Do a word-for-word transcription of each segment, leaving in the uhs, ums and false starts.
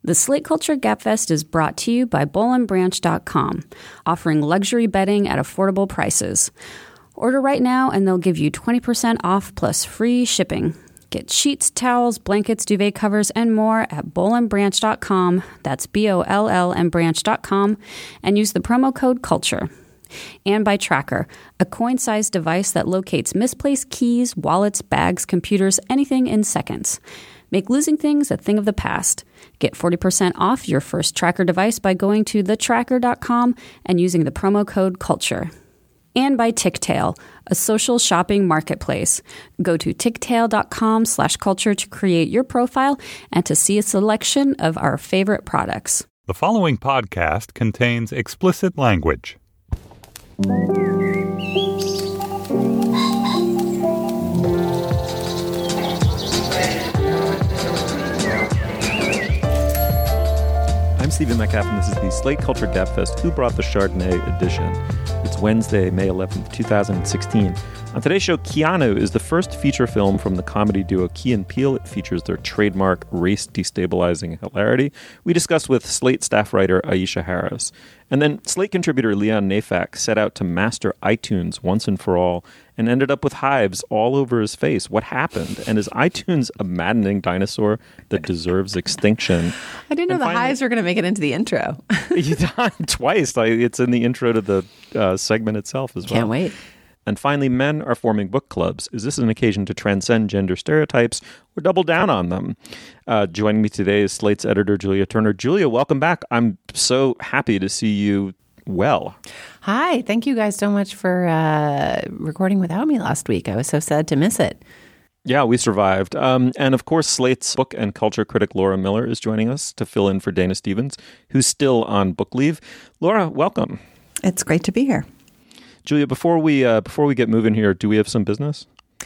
The Slate Culture Gabfest is brought to you by boll and branch dot com, offering luxury bedding at affordable prices. Order right now and they'll give you twenty percent off plus free shipping. Get sheets, towels, blankets, duvet covers, and more at boll and branch dot com. That's B O L L and branch dot com. And use the promo code CULTURE. And by Tracker, a coin-sized device that locates misplaced keys, wallets, bags, computers, anything in seconds. Make losing things a thing of the past. Get forty percent off your first Tracker device by going to the tracker dot com and using the promo code CULTURE. And by Ticktail, a social shopping marketplace. Go to ticktail.com slash culture to create your profile and to see a selection of our favorite products. The following podcast contains explicit language. I'm Stephen Metcalf, and this is the Slate Culture Gabfest Who Brought the Chardonnay edition. It's Wednesday, May eleventh, twenty sixteen. On today's show, Keanu is the first feature film from the comedy duo Key and Peele. It features their trademark race-destabilizing hilarity. We discuss with Slate staff writer Aisha Harris. And then Slate contributor Leon Neyfakh set out to master iTunes once and for all and ended up with hives all over his face. What happened? And is iTunes a maddening dinosaur that deserves extinction? I didn't know and the finally, hives were going to make it into the intro. Twice. Like, it's in the intro to the uh, segment itself as well. Can't wait. And finally, men are forming book clubs. Is this an occasion to transcend gender stereotypes or double down on them? Uh, joining me today is Slate's editor, Julia Turner. Julia, welcome back. I'm so happy to see you well. Hi. Thank you guys so much for uh, recording without me last week. I was so sad to miss it. Yeah, we survived. Um, and of course, Slate's book and culture critic Laura Miller is joining us to fill in for Dana Stevens, who's still on book leave. Laura, welcome. It's great to be here. Julia, before we uh, before we get moving here, do we have some business?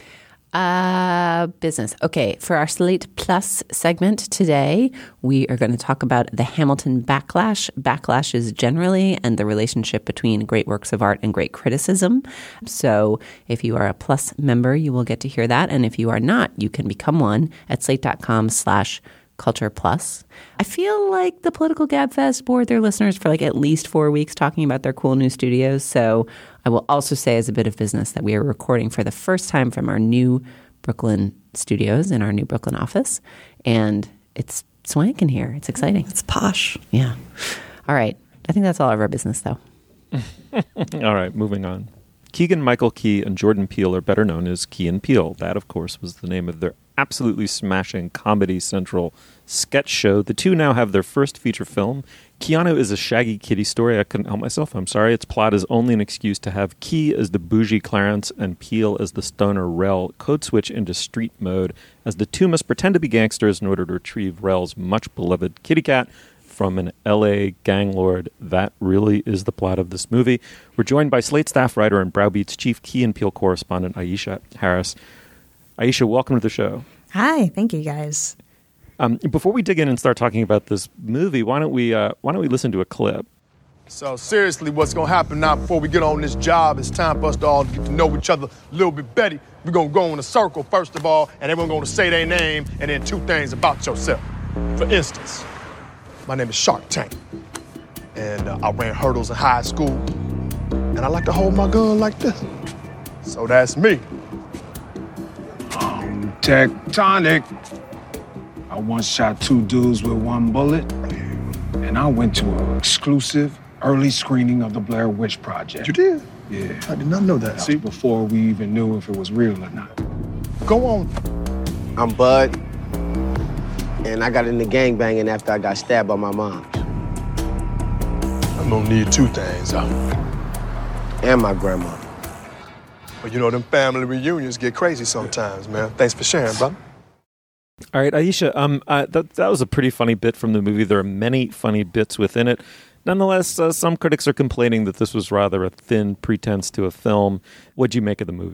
Uh, business. Okay, for our Slate Plus segment today, we are going to talk about the Hamilton backlash, backlashes generally, and the relationship between great works of art and great criticism. So if you are a Plus member, you will get to hear that. And if you are not, you can become one at slate.com slash Culture Plus. I feel like the Political Gabfest bored their listeners for like at least four weeks talking about their cool new studios. So I will also say as a bit of business that we are recording for the first time from our new Brooklyn studios in our new Brooklyn office. And it's swank in here. It's exciting. It's posh. Yeah. All right. I think that's all of our business, though. All right. Moving on. Keegan-Michael Key and Jordan Peele are better known as Key and Peele. That, of course, was the name of their absolutely smashing Comedy Central sketch show. The two now have their first feature film. Keanu is a shaggy kitty story. I couldn't help myself. I'm sorry. Its plot is only an excuse to have Key as the bougie Clarence and Peele as the stoner Rel code switch into street mode, as the two must pretend to be gangsters in order to retrieve Rel's much beloved kitty cat from an L A gang lord. That really is the plot of this movie. We're joined by Slate staff writer and Browbeat's chief Key and Peele correspondent, Aisha Harris. Aisha, welcome to the show. Hi, thank you guys. Um, before we dig in and start talking about this movie, why don't we uh, why don't we listen to a clip? So seriously, what's gonna happen now before we get on this job? It's time for us to all get to know each other a little bit better. We're gonna go in a circle first of all, and everyone's gonna say their name and then two things about yourself. For instance, my name is Shark Tank, and uh, I ran hurdles in high school, and I like to hold my gun like this. So that's me. Um, Tectonic. I once shot two dudes with one bullet, and I went to an exclusive early screening of the Blair Witch Project. You did? Yeah. I did not know that. that See? Was before we even knew if it was real or not. Go on. I'm Bud, and I got into gangbanging after I got stabbed by my mom. I'm gonna need two things, huh? And my grandma. But you know, them family reunions get crazy sometimes, man. Thanks for sharing, brother. All right, Aisha, um, uh, that, that was a pretty funny bit from the movie. There are many funny bits within it. Nonetheless, uh, some critics are complaining that this was rather a thin pretense to a film. What'd you make of the movie?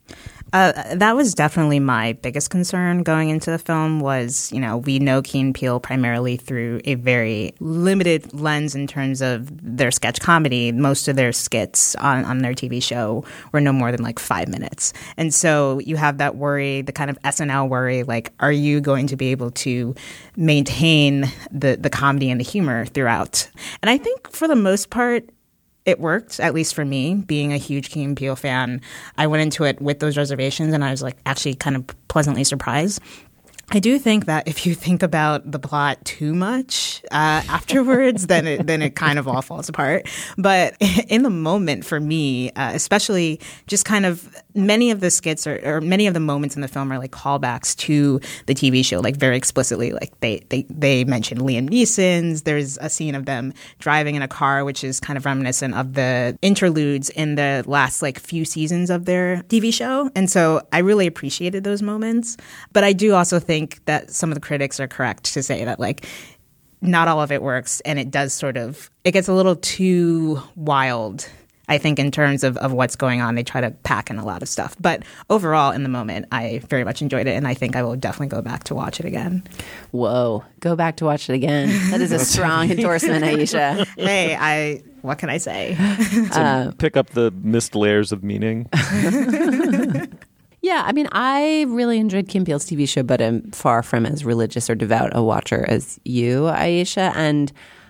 Uh, that was definitely my biggest concern going into the film was, you know, we know Key and Peele primarily through a very limited lens in terms of their sketch comedy. Most of their skits on, on their T V show were no more than like five minutes. And so you have that worry, the kind of S N L worry, like, are you going to be able to maintain the, the comedy and the humor throughout? And I think for the most part, it worked, at least for me. Being a huge Key and Peele fan, I went into it with those reservations, and I was like actually kind of pleasantly surprised. I do think that if you think about the plot too much uh, afterwards, then it, then it kind of all falls apart. But in the moment, for me, uh, especially just kind of many of the skits or, or many of the moments in the film are like callbacks to the T V show, like very explicitly. Like they they they mention Liam Neeson's. There's a scene of them driving in a car, which is kind of reminiscent of the interludes in the last like few seasons of their T V show. And so I really appreciated those moments. But I do also think that some of the critics are correct to say that like not all of it works, and it does sort of it gets a little too wild, I think, in terms of, of what's going on. They try to pack in a lot of stuff. But overall, in the moment, I very much enjoyed it, and I think I will definitely go back to watch it again. Whoa. Go back to watch it again. That is a strong endorsement, Aisha. Hey, I what can I say? To pick up the missed layers of meaning. Yeah, I mean, I really enjoyed Key and Peele's T V show, but I'm far from as religious or devout a watcher as you, Aisha. And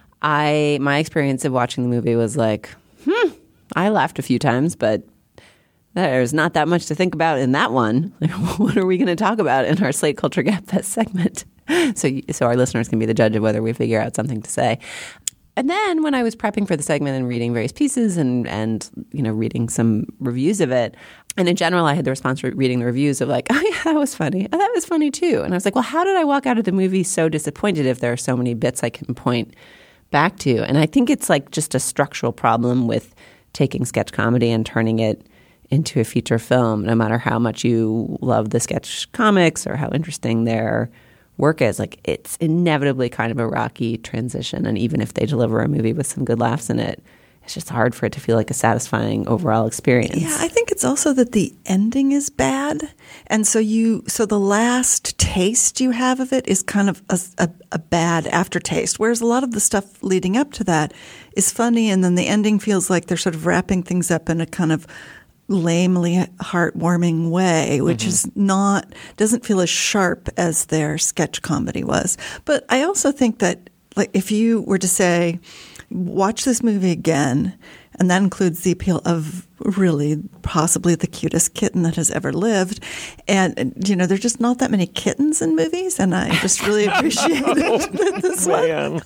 I, my experience of watching the movie was like, hmm, I laughed a few times, but there's not that much to think about in that one. What are we going to talk about in our Slate Culture Gap Fest segment? So, so our listeners can be the judge of whether we figure out something to say. And then when I was prepping for the segment and reading various pieces and, and you know, reading some reviews of it, and in general, I had the response for reading the reviews of like, oh, yeah, that was funny. Oh, that was funny, too. And I was like, well, how did I walk out of the movie so disappointed if there are so many bits I can point back to? And I think it's like just a structural problem with taking sketch comedy and turning it into a feature film, no matter how much you love the sketch comics or how interesting their work is. Like, it's inevitably kind of a rocky transition. And even if they deliver a movie with some good laughs in it, it's just hard for it to feel like a satisfying overall experience. Yeah, I think it's also that the ending is bad. And so you, so the last taste you have of it is kind of a, a, a bad aftertaste. Whereas a lot of the stuff leading up to that is funny. And then the ending feels like they're sort of wrapping things up in a kind of lamely heartwarming way, which mm-hmm. is not, doesn't feel as sharp as their sketch comedy was. But I also think that, like, if you were to say, watch this movie again, and that includes the appeal of really possibly the cutest kitten that has ever lived. And, you know, there's just not that many kittens in movies, and I just really appreciated this one.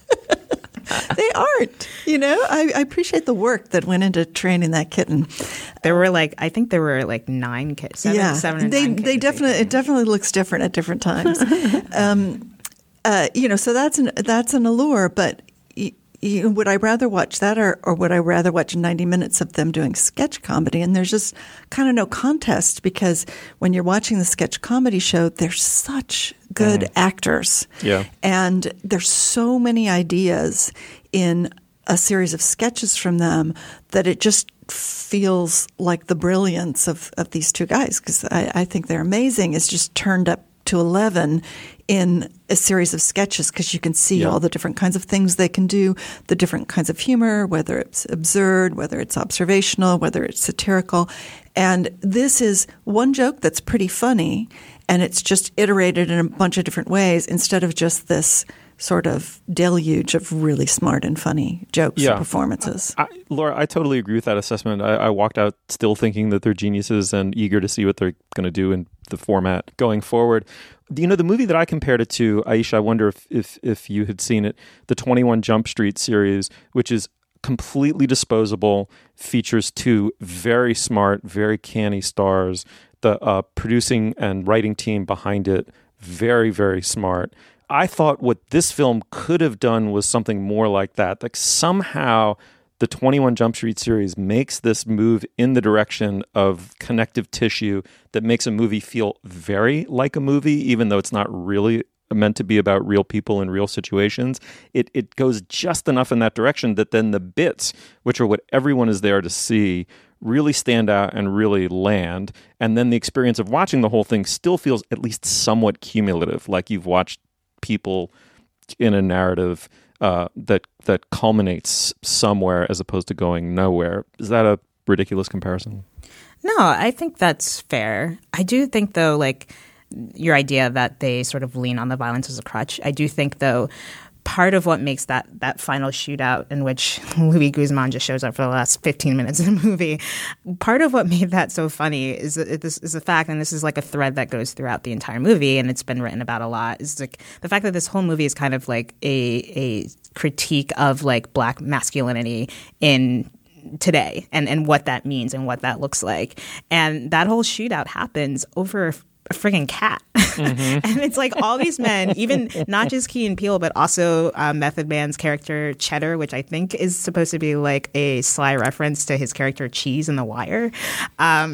They aren't, you know. I, I appreciate the work that went into training that kitten. There were like, I think there were like nine kids. Seven, yeah, seven or they nine they kids, definitely it definitely looks different at different times. um, uh, you know, so that's an that's an allure. But y- y- would I rather watch that, or or would I rather watch ninety minutes of them doing sketch comedy? And there's just kind of no contest, because when you're watching the sketch comedy show, they're such good mm. actors. Yeah. And there's so many ideas in a series of sketches from them that it just feels like the brilliance of, of these two guys, because I, I think they're amazing. It's just turned up to eleven in a series of sketches, because you can see yeah. all the different kinds of things they can do, the different kinds of humor, whether it's absurd, whether it's observational, whether it's satirical. And this is one joke that's pretty funny, and it's just iterated in a bunch of different ways instead of just this sort of deluge of really smart and funny jokes yeah. and performances. I, Laura, I totally agree with that assessment. I, I walked out still thinking that they're geniuses and eager to see what they're going to do in the format going forward. You know, the movie that I compared it to, Aisha, I wonder if, if, if you had seen it, the twenty-one Jump Street series, which is completely disposable, features two very smart, very canny stars. The uh, producing and writing team behind it, very, very smart. I thought what this film could have done was something more like that. Like somehow the twenty-one Jump Street series makes this move in the direction of connective tissue that makes a movie feel very like a movie, even though it's not really meant to be about real people in real situations. It it goes just enough in that direction that then the bits, which are what everyone is there to see, really stand out and really land. And then the experience of watching the whole thing still feels at least somewhat cumulative, like you've watched people in a narrative uh, that that culminates somewhere as opposed to going nowhere. Is that a ridiculous comparison? No, I think that's fair. I do think, though, like your idea that they sort of lean on the violence as a crutch. I do think, though, part of what makes that that final shootout in which Luis Guzman just shows up for the last fifteen minutes of the movie, part of what made that so funny is that this is a fact, and this is like a thread that goes throughout the entire movie, and it's been written about a lot, is like the fact that this whole movie is kind of like a a critique of like Black masculinity in today and, and what that means and what that looks like. And that whole shootout happens over a friggin' cat. Mm-hmm. And it's like all these men, even not just Key and Peele, but also uh, Method Man's character Cheddar, which I think is supposed to be like a sly reference to his character Cheese in The Wire, um,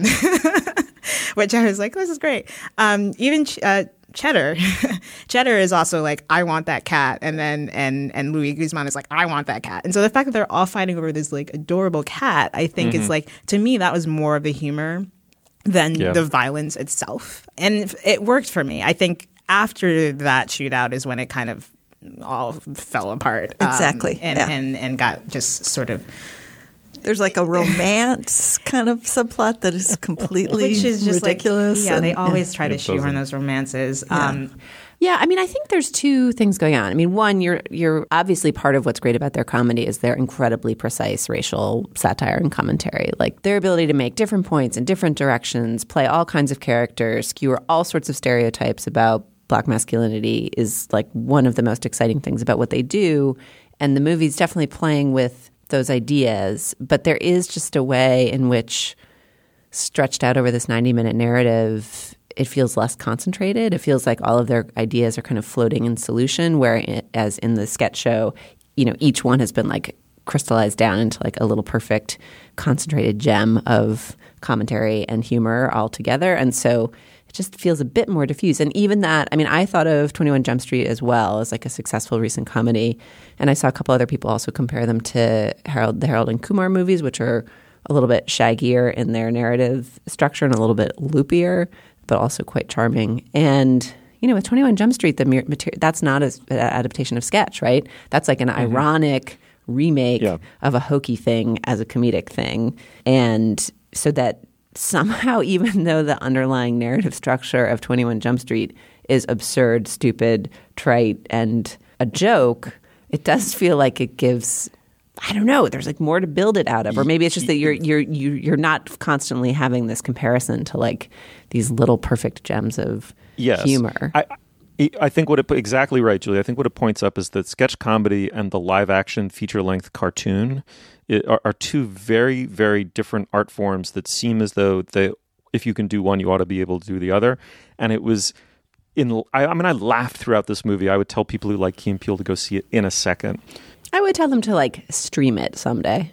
which I was like, this is great. Um, even uh, Cheddar. Cheddar is also like, I want that cat. And then and and Luis Guzman is like, I want that cat. And so the fact that they're all fighting over this like adorable cat, I think mm-hmm. is like, to me, that was more of the humor than yeah. the violence itself. And it worked for me. I think after that shootout is when it kind of all fell apart. Exactly. Um, and, yeah. and, and got just sort of... There's like a romance kind of subplot that is completely Which is just ridiculous. Like, yeah, and, they always try it to shoehorn doesn't. those romances. Yeah. Um, Yeah, I mean, I think there's two things going on. I mean, one, you're you're obviously part of what's great about their comedy is their incredibly precise racial satire and commentary. Like their ability to make different points in different directions, play all kinds of characters, skewer all sorts of stereotypes about Black masculinity is like one of the most exciting things about what they do. And the movie's definitely playing with those ideas. But there is just a way in which, stretched out over this ninety-minute narrative, it feels less concentrated. It feels like all of their ideas are kind of floating in solution, whereas in the sketch show, you know, each one has been like crystallized down into like a little perfect concentrated gem of commentary and humor all together. And so it just feels a bit more diffuse. And even that, I mean, I thought of twenty-one Jump Street as well as like a successful recent comedy. And I saw a couple other people also compare them to Harold, the Harold and Kumar movies, which are a little bit shaggier in their narrative structure and a little bit loopier, but also quite charming. And, you know, with twenty-one Jump Street, the material, that's not an adaptation of sketch, right? That's like an mm-hmm. ironic remake yeah. of a hokey thing as a comedic thing. And so that somehow, even though the underlying narrative structure of twenty-one Jump Street is absurd, stupid, trite, and a joke, it does feel like it gives... I don't know. There's like more to build it out of, or maybe it's just that you're you're you're not constantly having this comparison to like these little perfect gems of yes. humor. I, I think what it exactly right, Julie. I think what it points up is that sketch comedy and the live action feature length cartoon it, are, are two very very different art forms that seem as though they, if you can do one, you ought to be able to do the other. And it was. In, I, I mean, I laughed throughout this movie. I would tell people who like Key and Peele to go see it in a second. I would tell them to like stream it someday.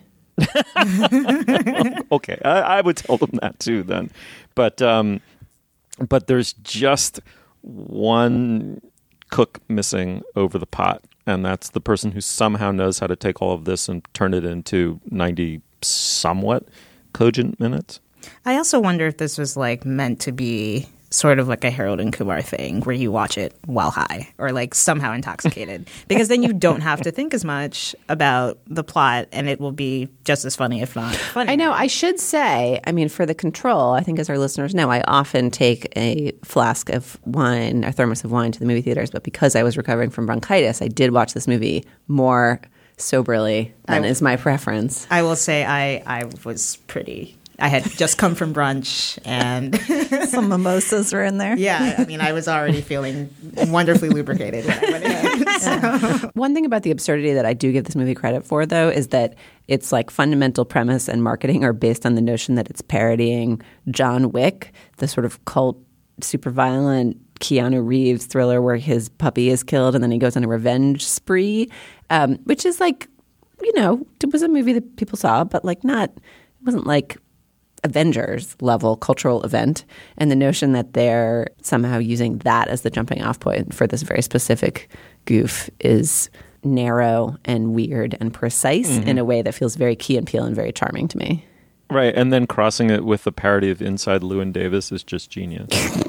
Okay, I, I would tell them that too then. But um, but there's just one cook missing over the pot, and that's the person who somehow knows how to take all of this and turn it into ninety somewhat cogent minutes. I also wonder if this was like meant to be sort of like a Harold and Kumar thing where you watch it while high or like somehow intoxicated, because then you don't have to think as much about the plot and it will be just as funny, if not funny. I know. I should say, I mean, for the control, I think as our listeners know, I often take a flask of wine, a thermos of wine to the movie theaters, but because I was recovering from bronchitis, I did watch this movie more soberly than I, is my preference. I will say I, I was pretty... I had just come from brunch and some mimosas were in there. Yeah, I mean, I was already feeling wonderfully lubricated when I went in. So. One thing about the absurdity that I do give this movie credit for, though, is that its like fundamental premise and marketing are based on the notion that it's parodying John Wick, the sort of cult, super violent Keanu Reeves thriller where his puppy is killed and then he goes on a revenge spree, um, which is like, you know, it was a movie that people saw, but like not, it wasn't like Avengers level cultural event, and the notion that they're somehow using that as the jumping off point for this very specific goof is narrow and weird and precise mm-hmm. in a way that feels very Key and Peele and very charming to me. Right, and then crossing it with the parody of Inside Llewyn Davis is just genius.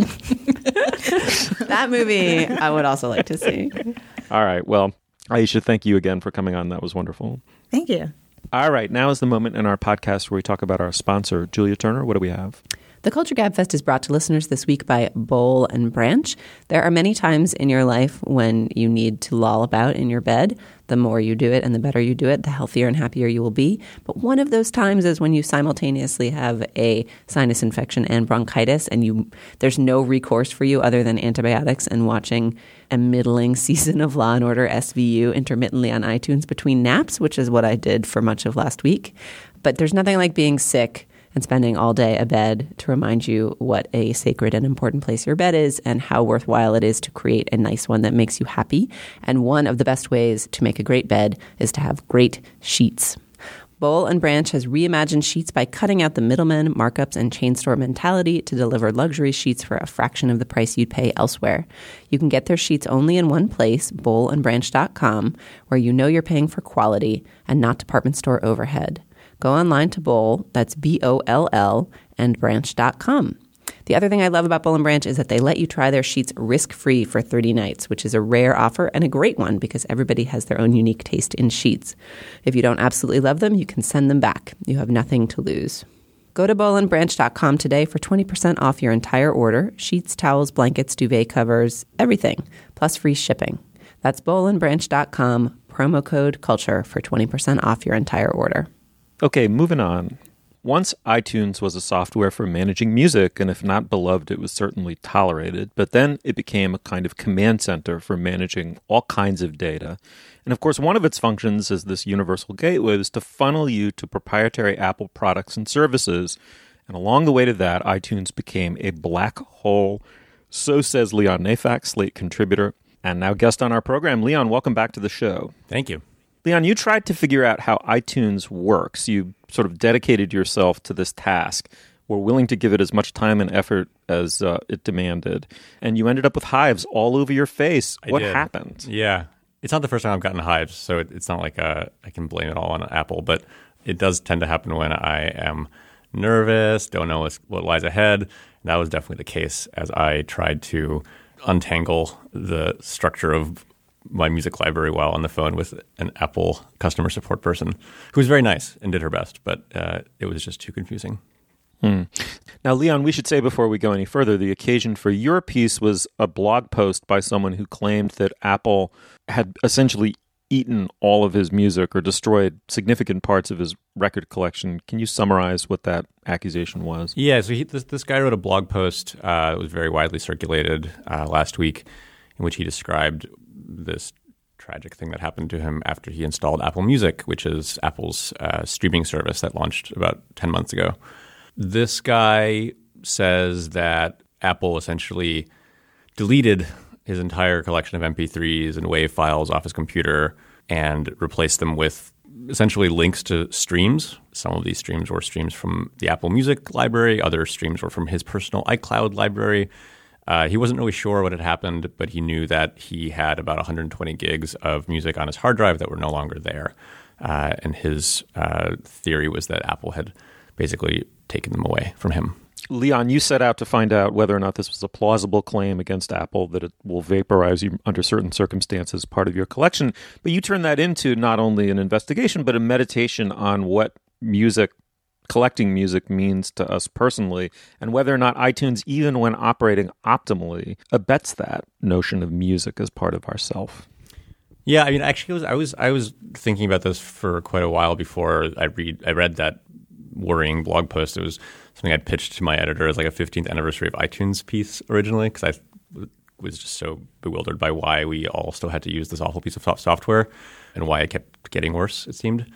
That movie I would also like to see. All right, well, Aisha, thank you again for coming on. That was wonderful. Thank you. All right, now is the moment in our podcast where we talk about our sponsor. Julia Turner, what do we have? The Culture Gabfest is brought to listeners this week by Boll and Branch. There are many times in your life when you need to loll about in your bed. The more you do it and the better you do it, the healthier and happier you will be. But one of those times is when you simultaneously have a sinus infection and bronchitis, and you there's no recourse for you other than antibiotics and watching a middling season of Law and Order S V U intermittently on iTunes between naps, which is what I did for much of last week. But there's nothing like being sick and spending all day abed to remind you what a sacred and important place your bed is and how worthwhile it is to create a nice one that makes you happy. And one of the best ways to make a great bed is to have great sheets. Boll and Branch has reimagined sheets by cutting out the middlemen, markups, and chain store mentality to deliver luxury sheets for a fraction of the price you'd pay elsewhere. You can get their sheets only in one place, boll and branch dot com, where you know you're paying for quality and not department store overhead. Go online to Boll, that's B O L L, and branch dot com. The other thing I love about Boll and Branch is that they let you try their sheets risk-free for thirty nights, which is a rare offer and a great one because everybody has their own unique taste in sheets. If you don't absolutely love them, you can send them back. You have nothing to lose. Go to boll and branch dot com today for twenty percent off your entire order. Sheets, towels, blankets, duvet covers, everything, plus free shipping. That's boll and branch dot com, promo code CULTURE for twenty percent off your entire order. Okay, moving on. Once iTunes was a software for managing music, and if not beloved, it was certainly tolerated. But then it became a kind of command center for managing all kinds of data. And of course, one of its functions as this universal gateway was to funnel you to proprietary Apple products and services. And along the way to that, iTunes became a black hole. So says Leon Neyfakh, Slate contributor, and now guest on our program. Leon, welcome back to the show. Thank you. Leon, you tried to figure out how iTunes works. You sort of dedicated yourself to this task, were willing to give it as much time and effort as uh, it demanded, and you ended up with hives all over your face. I what did. happened? Yeah. It's not the first time I've gotten hives, so it, it's not like uh, I can blame it all on Apple, but it does tend to happen when I am nervous, don't know what lies ahead. And that was definitely the case as I tried to untangle the structure of my music library while on the phone with an Apple customer support person who was very nice and did her best, but uh, it was just too confusing. Hmm. Now, Leon, we should say before we go any further, the occasion for your piece was a blog post by someone who claimed that Apple had essentially eaten all of his music or destroyed significant parts of his record collection. Can you summarize what that accusation was? Yeah, so he, this, this guy wrote a blog post uh, that was very widely circulated uh, last week in which he described this tragic thing that happened to him after he installed Apple Music, which is Apple's uh, streaming service that launched about ten months ago. This guy says that Apple essentially deleted his entire collection of M P threes and WAV files off his computer and replaced them with essentially links to streams. Some of these streams were streams from the Apple Music library. Other streams were from his personal iCloud library. Uh, he wasn't really sure what had happened, but he knew that he had about one hundred twenty gigs of music on his hard drive that were no longer there. Uh, and his uh, theory was that Apple had basically taken them away from him. Leon, you set out to find out whether or not this was a plausible claim against Apple, that it will vaporize you under certain circumstances, part of your collection. But you turned that into not only an investigation, but a meditation on what music collecting music means to us personally, and whether or not iTunes, even when operating optimally, abets that notion of music as part of ourself. Yeah, I mean, actually, I was I was I was thinking about this for quite a while before I read I read that worrying blog post. It was something I pitched to my editor as like a fifteenth anniversary of iTunes piece originally, because I was just so bewildered by why we all still had to use this awful piece of software and why it kept getting worse, it seemed.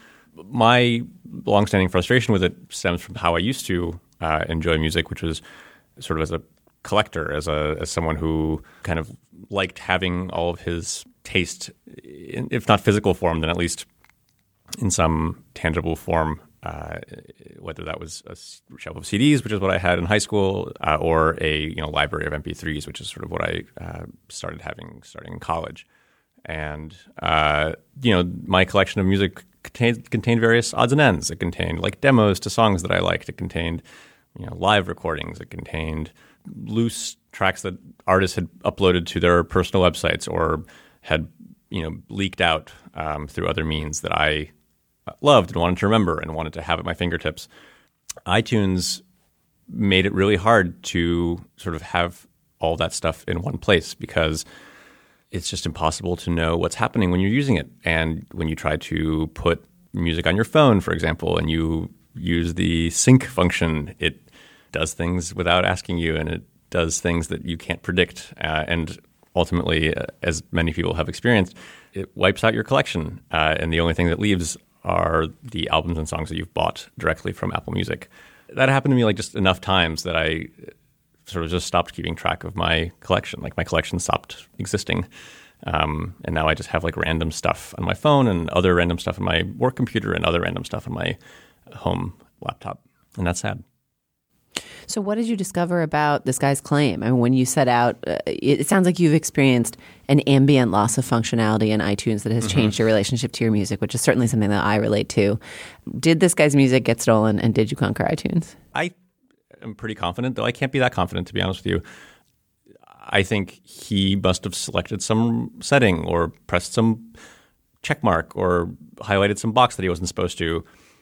My longstanding frustration with it stems from how I used to uh, enjoy music, which was sort of as a collector, as a as someone who kind of liked having all of his taste, in, if not physical form, then at least in some tangible form, uh, whether that was a shelf of C Ds, which is what I had in high school, uh, or a you know library of M P threes, which is sort of what I uh, started having starting in college. And, uh, you know, my collection of music contained, contained various odds and ends. It contained like demos to songs that I liked. It contained, you know, live recordings. It contained loose tracks that artists had uploaded to their personal websites or had, you know, leaked out um, through other means that I loved and wanted to remember and wanted to have at my fingertips. iTunes made it really hard to sort of have all that stuff in one place because it's just impossible to know what's happening when you're using it. And when you try to put music on your phone, for example, and you use the sync function, it does things without asking you, and it does things that you can't predict. Uh, and ultimately, uh, as many people have experienced, it wipes out your collection. Uh, and the only thing that leaves are the albums and songs that you've bought directly from Apple Music. That happened to me like just enough times that I sort of just stopped keeping track of my collection. Like my collection stopped existing. Um, and now I just have like random stuff on my phone and other random stuff on my work computer and other random stuff on my home laptop. And that's sad. So what did you discover about this guy's claim? I mean, when you set out, uh, it, it sounds like you've experienced an ambient loss of functionality in iTunes that has mm-hmm. changed your relationship to your music, which is certainly something that I relate to. Did this guy's music get stolen, and did you conquer iTunes? I am pretty confident, though I can't be that confident, to be honest with you. I think he must have selected some setting or pressed some check mark or highlighted some box that he wasn't supposed to,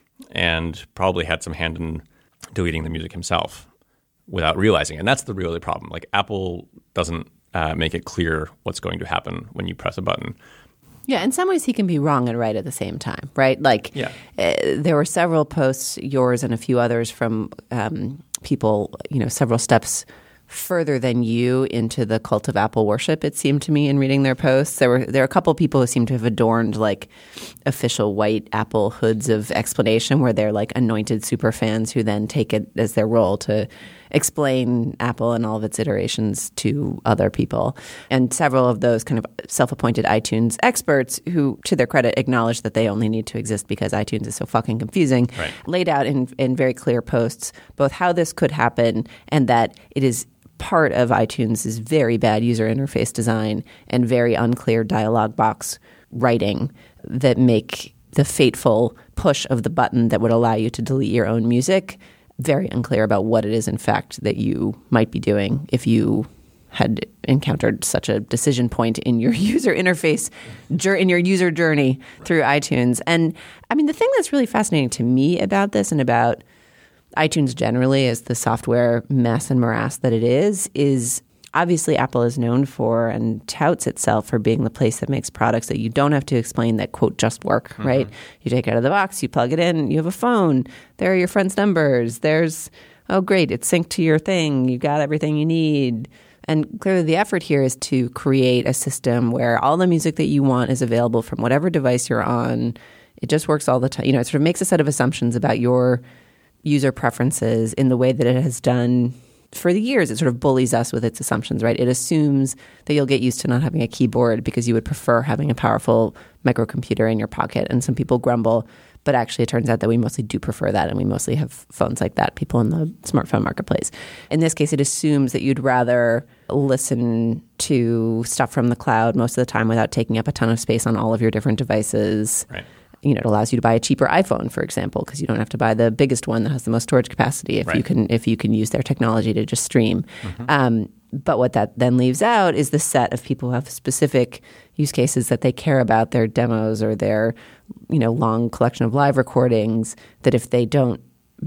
and probably had some hand in deleting the music himself without realizing it. And that's the really problem. Like Apple doesn't uh, make it clear what's going to happen when you press a button. Yeah, in some ways he can be wrong and right at the same time, right? Like yeah. uh, there were several posts, yours and a few others from um, people, you know, several steps further than you into the cult of Apple worship, it seemed to me in reading their posts. There were there are a couple of people who seem to have adorned like official white Apple hoods of explanation where they're like anointed super fans who then take it as their role to explain Apple and all of its iterations to other people. And several of those kind of self-appointed iTunes experts who, to their credit, acknowledge that they only need to exist because iTunes is so fucking confusing, right. laid out in, in very clear posts both how this could happen and that it is part of iTunes' very bad user interface design and very unclear dialog box writing that make the fateful push of the button that would allow you to delete your own music very unclear about what it is, in fact, that you might be doing if you had encountered such a decision point in your user interface, in your user journey through iTunes. And I mean, the thing that's really fascinating to me about this and about iTunes generally as the software mess and morass that it is, is obviously Apple is known for and touts itself for being the place that makes products that you don't have to explain that, quote, just work, mm-hmm. right? You take it out of the box, you plug it in, you have a phone, there are your friends' numbers, there's, oh, great, it's synced to your thing, you got everything you need. And clearly the effort here is to create a system where all the music that you want is available from whatever device you're on. It just works all the time. You know, it sort of makes a set of assumptions about your user preferences in the way that it has done for the years. It sort of bullies us with its assumptions, right? It assumes that you'll get used to not having a keyboard because you would prefer having a powerful microcomputer in your pocket. And some people grumble, but actually it turns out that we mostly do prefer that, and we mostly have phones like that, people in the smartphone marketplace. In this case, it assumes that you'd rather listen to stuff from the cloud most of the time without taking up a ton of space on all of your different devices. Right. You know, it allows you to buy a cheaper iPhone, for example, because you don't have to buy the biggest one that has the most storage capacity if right. you can if you can use their technology to just stream. Mm-hmm. Um, but what that then leaves out is the set of people who have specific use cases that they care about, their demos or their, you know, long collection of live recordings, that if they don't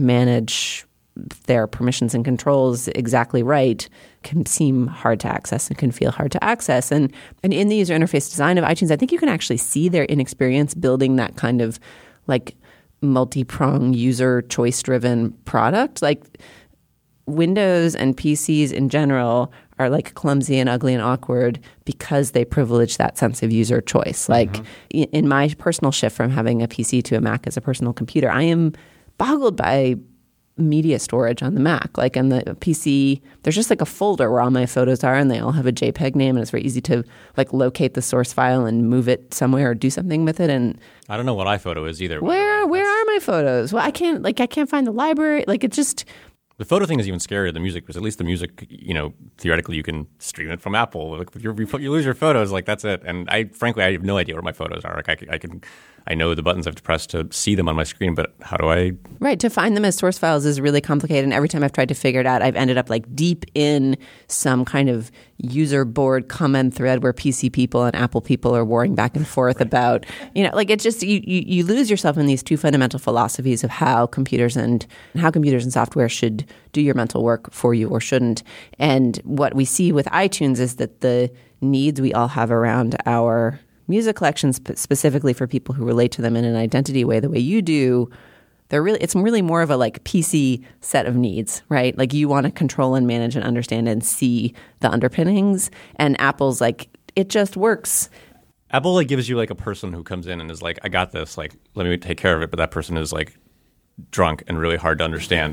manage their permissions and controls exactly right, can seem hard to access and can feel hard to access. And and in the user interface design of iTunes, I think you can actually see their inexperience building that kind of like multi-prong user choice-driven product. Like Windows and P Cs in general are like clumsy and ugly and awkward because they privilege that sense of user choice. Like mm-hmm. in my personal shift from having a P C to a Mac as a personal computer, I am boggled by media storage on the Mac. Like on the P C, there's just like a folder where all my photos are and they all have a JPEG name, and it's very easy to like locate the source file and move it somewhere or do something with it. And I don't know what iPhoto is either. Where where are my photos? Well, I can't like I can't find the library. Like it's just The photo thing is even scarier than music, because at least the music, you know, theoretically you can stream it from Apple. Like, if you you lose your photos, like that's it. And I, frankly, I have no idea where my photos are. Like I, I can, I know the buttons I have to press to see them on my screen, but how do I? Right, to find them as source files is really complicated. And every time I've tried to figure it out, I've ended up like deep in some kind of user board comment thread where P C people and Apple people are warring back and forth about, you know, like it's just you, you, you lose yourself in these two fundamental philosophies of how computers and how computers and software should do your mental work for you or shouldn't. And what we see with iTunes is that the needs we all have around our music collections, specifically for people who relate to them in an identity way the way you do, they're really it's really more of a like P C set of needs, right? Like you want to control and manage and understand and see the underpinnings. And Apple's like, it just works. Apple like gives you like a person who comes in and is like, I got this, like let me take care of it. But that person is like drunk and really hard to understand.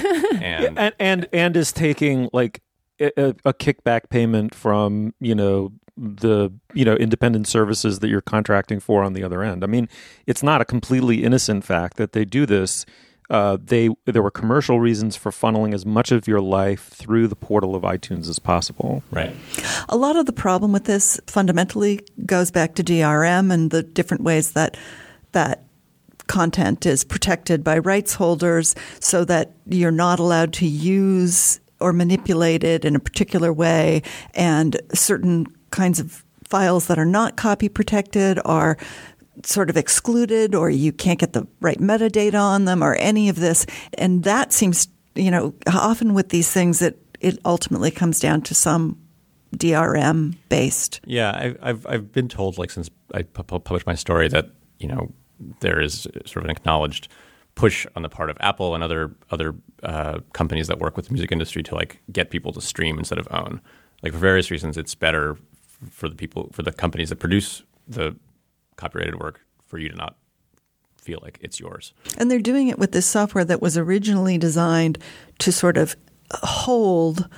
and, and and and is taking like a, a kickback payment from, you know, the, you know, independent services that you're contracting for on the other end. I mean, it's not a completely innocent fact that they do this. Uh, they there were commercial reasons for funneling as much of your life through the portal of iTunes as possible. Right. A lot of the problem with this fundamentally goes back to D R M and the different ways that that content is protected by rights holders, so that you're not allowed to use or manipulate it in a particular way, and certain kinds of files that are not copy protected are sort of excluded, or you can't get the right metadata on them or any of this. And that seems, you know, often with these things that it ultimately comes down to some D R M based. Yeah, I've I've, I've been told, like, since I pu- published my story, that, you know, there is sort of an acknowledged push on the part of Apple and other other uh, companies that work with the music industry to like get people to stream instead of own. Like for various reasons, it's better for the people, for the companies that produce the copyrighted work, for you to not feel like it's yours. And they're doing it with this software that was originally designed to sort of hold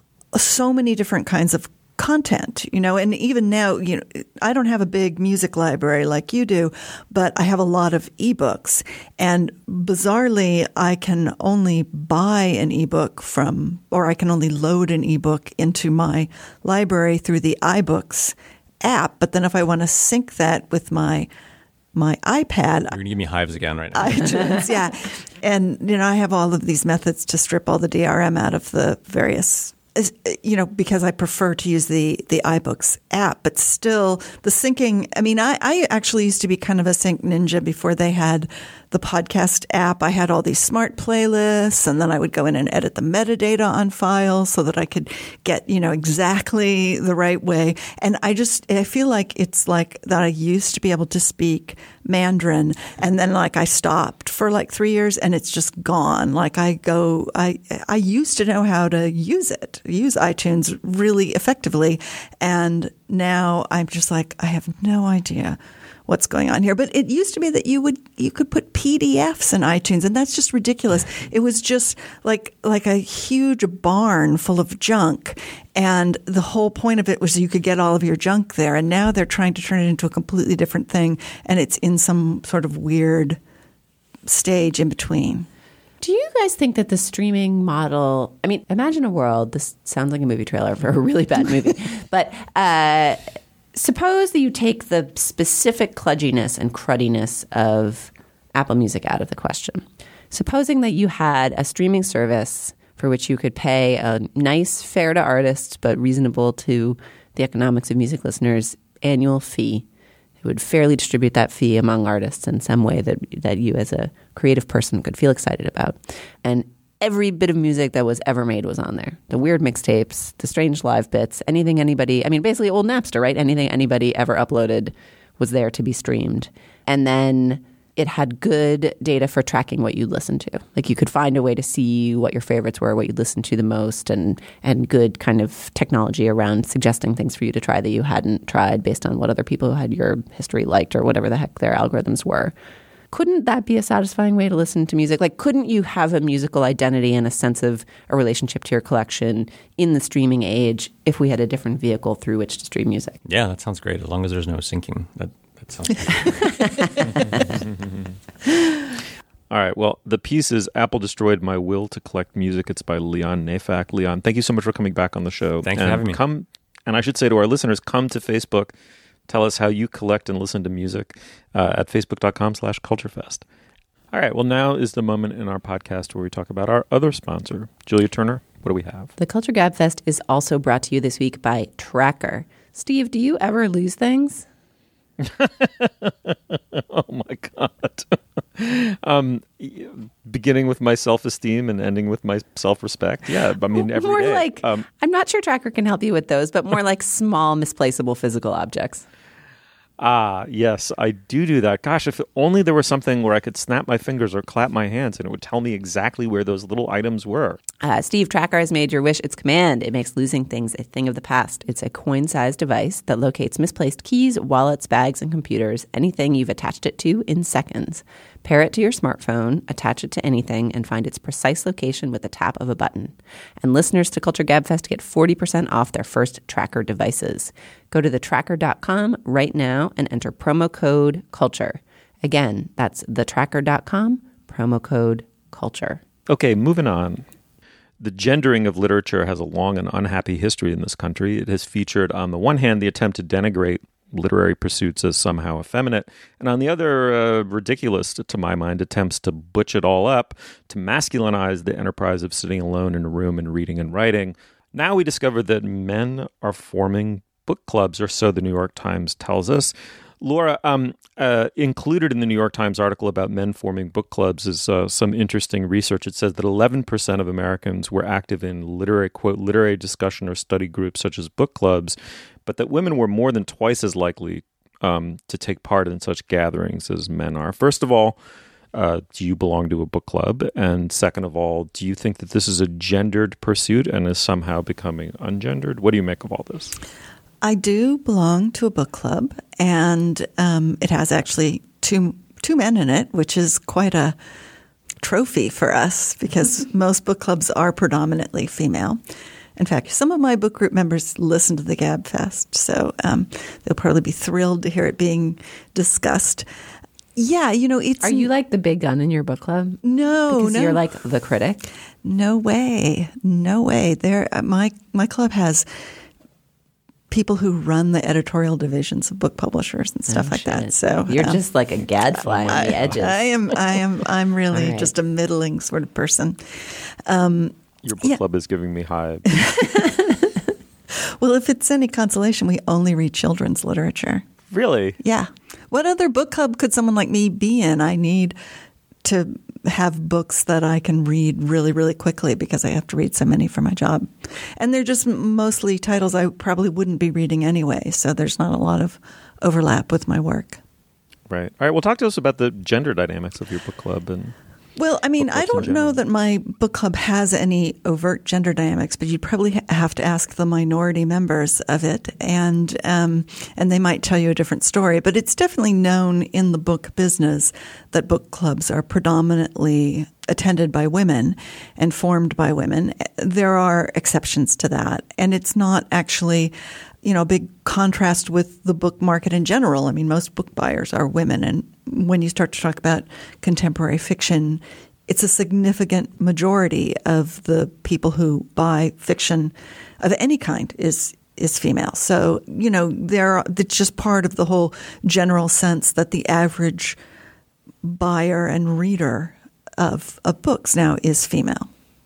so many different kinds of content, you know, and even now, you know, I don't have a big music library like you do, but I have a lot of ebooks. And bizarrely, I can only buy an ebook from, or I can only load an ebook into my library through the iBooks app. But then if I want to sync that with my my iPad. You're going to give me hives again right now. iTunes, yeah. And, you know, I have all of these methods to strip all the D R M out of the various, you know, because I prefer to use the, the iBooks app. But still, the syncing, I mean, I, I actually used to be kind of a sync ninja before they had the podcast app. I had all these smart playlists, and then I would go in and edit the metadata on files so that I could get, you know, exactly the right way. And I just, I feel like it's like that I used to be able to speak Mandarin, and then like I stopped for like three years and it's just gone. Like I go, I, I used to know how to use it, use iTunes really effectively. And now I'm just like, I have no idea what's going on here. But it used to be that you would you could put P D Fs in iTunes, and that's just ridiculous. It was just like like a huge barn full of junk, and the whole point of it was you could get all of your junk there. And now they're trying to turn it into a completely different thing, and it's in some sort of weird stage in between. Do you guys think that the streaming model, I mean, imagine a world, this sounds like a movie trailer for a really bad movie, but uh suppose that you take the specific kludginess and cruddiness of Apple Music out of the question. Supposing that you had a streaming service for which you could pay a nice, fair to artists, but reasonable to the economics of music listeners, annual fee. It would fairly distribute that fee among artists in some way that that you as a creative person could feel excited about. And every bit of music that was ever made was on there. The weird mixtapes, the strange live bits, anything anybody, I mean, basically old Napster, right? Anything anybody ever uploaded was there to be streamed. And then it had good data for tracking what you listened to. Like you could find a way to see what your favorites were, what you listened to the most, and and good kind of technology around suggesting things for you to try that you hadn't tried based on what other people who had your history liked or whatever the heck their algorithms were. Couldn't that be a satisfying way to listen to music? Like, couldn't you have a musical identity and a sense of a relationship to your collection in the streaming age if we had a different vehicle through which to stream music? Yeah, that sounds great. As long as there's no syncing. That, that sounds great. All right. Well, the piece is Apple Destroyed My Will to Collect Music. It's by Leon Neyfakh. Leon, thank you so much for coming back on the show. Thanks and for having me. Come, and I should say to our listeners, come to Facebook. Tell us how you collect and listen to music uh, at facebook.com slash culturefest. All right. Well, now is the moment in our podcast where we talk about our other sponsor. Julia Turner, what do we have? The Culture Gabfest is also brought to you this week by Tracker. Steve, do you ever lose things? Oh, my God. um, beginning with my self-esteem and ending with my self-respect. Yeah, I mean, every more day. like, Um, I'm not sure Tracker can help you with those, but more like small, misplaceable physical objects. Ah, yes, I do do that. Gosh, if only there was something where I could snap my fingers or clap my hands and it would tell me exactly where those little items were. Uh, Steve, Tracker has made your wish its command. It makes losing things a thing of the past. It's a coin-sized device that locates misplaced keys, wallets, bags, and computers, anything you've attached it to, in seconds. Pair it to your smartphone, attach it to anything, and find its precise location with the tap of a button. And listeners to Culture Gabfest get forty percent off their first Tracker devices. Go to the tracker dot com right now and enter promo code CULTURE. Again, that's the tracker dot com, promo code CULTURE. Okay, moving on. The gendering of literature has a long and unhappy history in this country. It has featured, on the one hand, the attempt to denigrate literary pursuits as somehow effeminate, and on the other, uh, ridiculous, to my mind, attempts to butch it all up, to masculinize the enterprise of sitting alone in a room and reading and writing. Now we discover that men are forming book clubs, or so the New York Times tells us. Laura, um, uh, included in the New York Times article about men forming book clubs is uh, some interesting research. It says that eleven percent of Americans were active in literary, quote, literary discussion or study groups such as book clubs, but that women were more than twice as likely um, to take part in such gatherings as men are. First of all, uh, do you belong to a book club? And second of all, do you think that this is a gendered pursuit and is somehow becoming ungendered? What do you make of all this? I do belong to a book club, and um, it has actually two two men in it, which is quite a trophy for us because most book clubs are predominantly female. In fact, some of my book group members listen to the Gabfest, so um, they'll probably be thrilled to hear it being discussed. Yeah, you know, it's... Are you like the big gun in your book club? No, because no. you're like the critic? No way. No way. There, my my club has people who run the editorial divisions of book publishers and stuff Oh, like shit. that. So you're um, just like a gadfly on I, the edges. I am. I am. I'm really right. just a middling sort of person. Um, Your book yeah. club is giving me hives. Well, if it's any consolation, we only read children's literature. Really? Yeah. What other book club could someone like me be in? I need to have books that I can read really, really quickly because I have to read so many for my job. And they're just mostly titles I probably wouldn't be reading anyway, so there's not a lot of overlap with my work. Right. All right. Well, talk to us about the gender dynamics of your book club. And Well, I mean, book I clubs in don't know general. that my book club has any overt gender dynamics, but you'd probably ha- have to ask the minority members of it, and um, and they might tell you a different story. But it's definitely known in the book business that book clubs are predominantly attended by women and formed by women. There are exceptions to that, and it's not actually, you know, a big contrast with the book market in general. I mean, most book buyers are women, and when you start to talk about contemporary fiction, it's a significant majority of the people who buy fiction of any kind is is female. So, you know, there it's just part of the whole general sense that the average buyer and reader of of books now is female.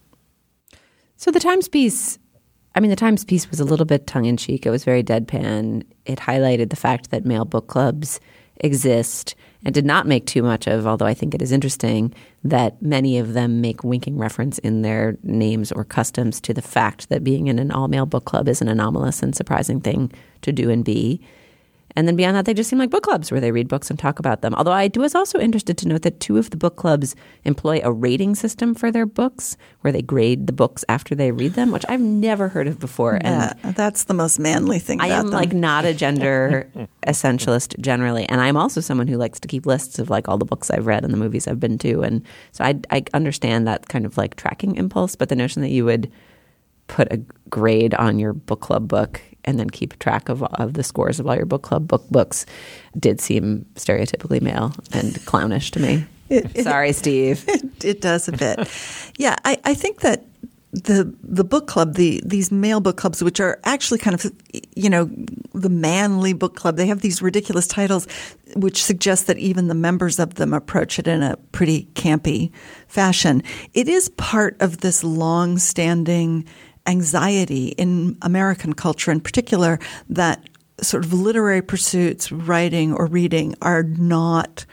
So the Times piece, I mean, the Times piece was a little bit tongue-in-cheek. It was very deadpan. It highlighted the fact that male book clubs exist and did not make too much of, although I think it is interesting, that many of them make winking reference in their names or customs to the fact that being in an all-male book club is an anomalous and surprising thing to do and be. And then beyond that, they just seem like book clubs where they read books and talk about them. Although I was also interested to note that two of the book clubs employ a rating system for their books where they grade the books after they read them, which I've never heard of before. Yeah, And that's the most manly thing I about am them. like not a gender essentialist generally. And I'm also someone who likes to keep lists of like all the books I've read and the movies I've been to. And so I, I understand that kind of like tracking impulse, but the notion that you would put a grade on your book club book and then keep track of, of the scores of all your book club book books did seem stereotypically male and clownish to me. It- it- Sorry, Steve. It it does a bit. Yeah, I, I think that the the book club, the these male book clubs, which are actually kind of, you know, the manly book club, they have these ridiculous titles, which suggest that even the members of them approach it in a pretty campy fashion. It is part of this long-standing anxiety in American culture in particular that sort of literary pursuits, writing or reading, are not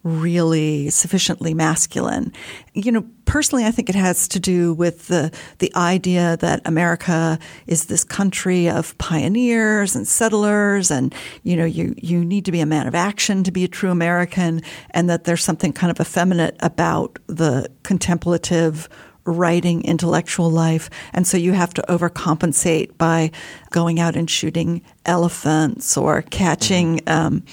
really sufficiently masculine. You know, personally, I think it has to do with the the idea that America is this country of pioneers and settlers, and you know, you you need to be a man of action to be a true American, and that there's something kind of effeminate about the contemplative writing intellectual life. And so you have to overcompensate by going out and shooting elephants or catching um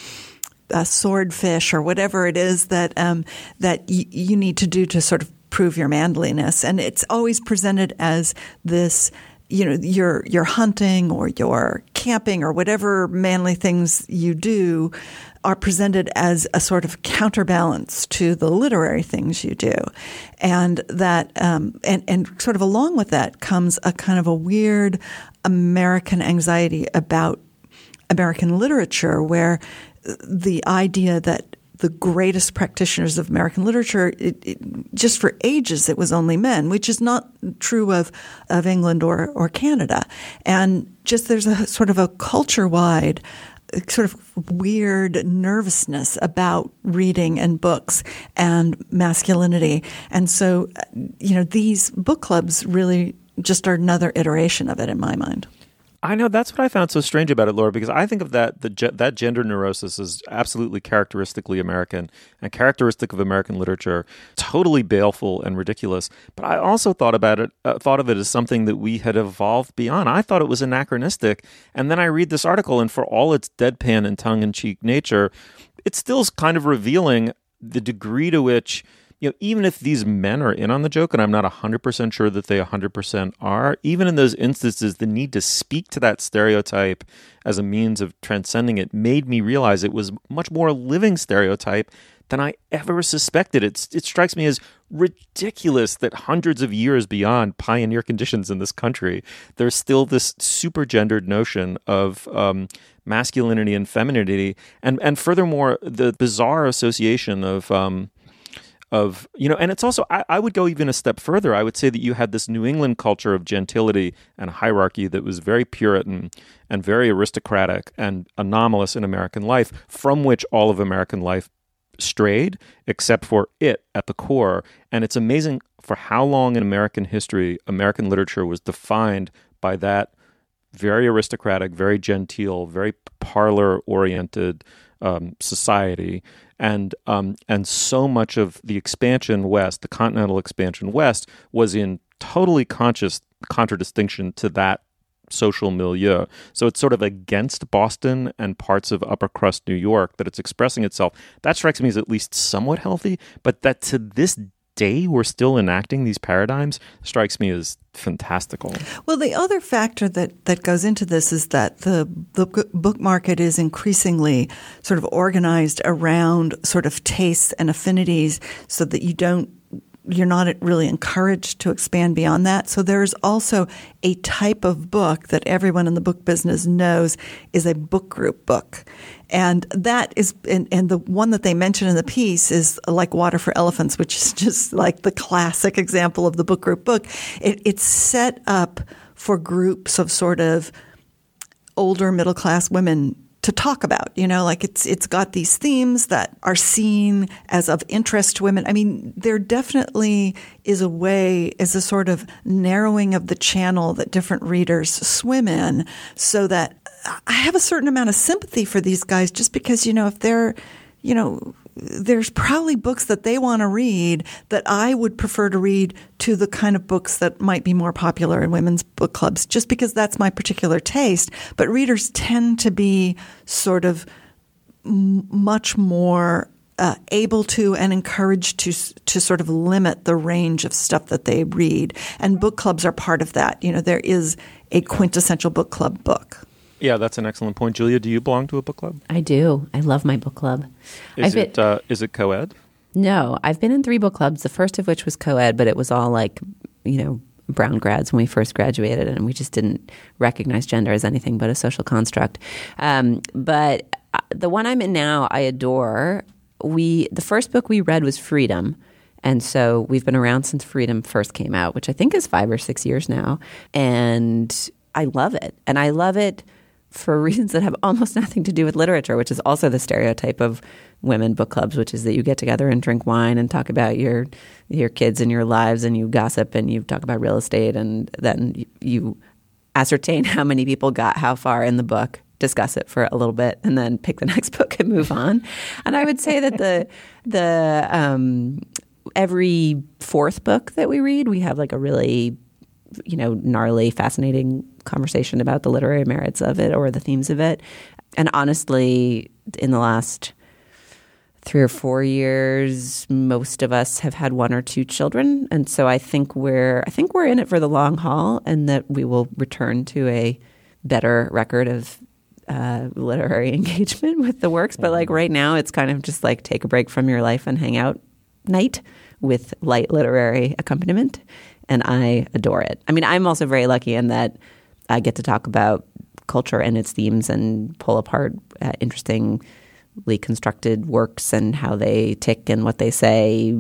a swordfish or whatever it is that um, that y- you need to do to sort of prove your manliness. And it's always presented as this, you know, you're you're hunting or you're camping or whatever manly things you do are presented as a sort of counterbalance to the literary things you do. And that um, and, and sort of along with that comes a kind of a weird American anxiety about American literature, where the idea that the greatest practitioners of American literature, it, it, just for ages, it was only men, which is not true of, of England or, or Canada. And just there's a sort of a culture-wide sort of weird nervousness about reading and books and masculinity. And so, you know, these book clubs really just are another iteration of it in my mind. I know, that's what I found so strange about it, Laura, because I think of that the ge- that gender neurosis is absolutely characteristically American and characteristic of American literature, totally baleful and ridiculous. But I also thought about it, uh, thought of it as something that we had evolved beyond. I thought it was anachronistic, and then I read this article, and for all its deadpan and tongue-in-cheek nature, it still is kind of revealing the degree to which, you know, even if these men are in on the joke, and I'm not one hundred percent sure that they one hundred percent are, even in those instances, the need to speak to that stereotype as a means of transcending it made me realize it was much more a living stereotype than I ever suspected. It's, it strikes me as ridiculous that hundreds of years beyond pioneer conditions in this country, there's still this super gendered notion of um, masculinity and femininity. And, and furthermore, the bizarre association of... Um, Of, you know, and it's also, I, I would go even a step further. I would say that you had this New England culture of gentility and hierarchy that was very Puritan and very aristocratic and anomalous in American life, from which all of American life strayed, except for it at the core. And it's amazing for how long in American history, American literature was defined by that very aristocratic, very genteel, very parlor-oriented um, society. And um, and so much of the expansion west, the continental expansion west, was in totally conscious contradistinction to that social milieu. So it's sort of against Boston and parts of upper crust New York that it's expressing itself. That strikes me as at least somewhat healthy, but that to this day we're still enacting these paradigms strikes me as fantastical. Well, the other factor that, that goes into this is that the, the book market is increasingly sort of organized around sort of tastes and affinities so that you don't you're not really encouraged to expand beyond that. So there's also a type of book that everyone in the book business knows is a book group book. And that is, and, and the one that they mention in the piece is Like Water for Elephants, which is just like the classic example of the book group book. It, it's set up for groups of sort of older middle class women to talk about, you know, like it's it's got these themes that are seen as of interest to women. I mean, there definitely is a way, is a sort of narrowing of the channel that different readers swim in, so that I have a certain amount of sympathy for these guys, just because, you know, if they're, you know, there's probably books that they want to read that I would prefer to read to the kind of books that might be more popular in women's book clubs, just because that's my particular taste. But readers tend to be sort of m- much more uh, able to and encouraged to to sort of limit the range of stuff that they read. And book clubs are part of that. You know, there is a quintessential book club book. Yeah, that's an excellent point. Julia, do you belong to a book club? I do. I love my book club. Is I've it uh, is it co-ed? No, I've been in three book clubs, the first of which was co-ed, but it was all like, you know, brown grads when we first graduated, and we just didn't recognize gender as anything but a social construct. Um, but the one I'm in now, I adore. We the first book we read was Freedom. And so we've been around since Freedom first came out, which I think is five or six years now. And I love it. And I love it for reasons that have almost nothing to do with literature, which is also the stereotype of women book clubs, which is that you get together and drink wine and talk about your your kids and your lives, and you gossip and you talk about real estate, and then you ascertain how many people got how far in the book, discuss it for a little bit, and then pick the next book and move on. And I would say that the the um, every fourth book that we read, we have like a really, you know, gnarly, fascinating conversation about the literary merits of it or the themes of it. And honestly, in the last three or four years, most of us have had one or two children, and so I think we're I think we're in it for the long haul, and that we will return to a better record of uh, literary engagement with the works. But like right now, it's kind of just like take a break from your life and hang out night with light literary accompaniment, and I adore it. I mean, I'm also very lucky in that I get to talk about culture and its themes and pull apart uh, interestingly constructed works and how they tick and what they say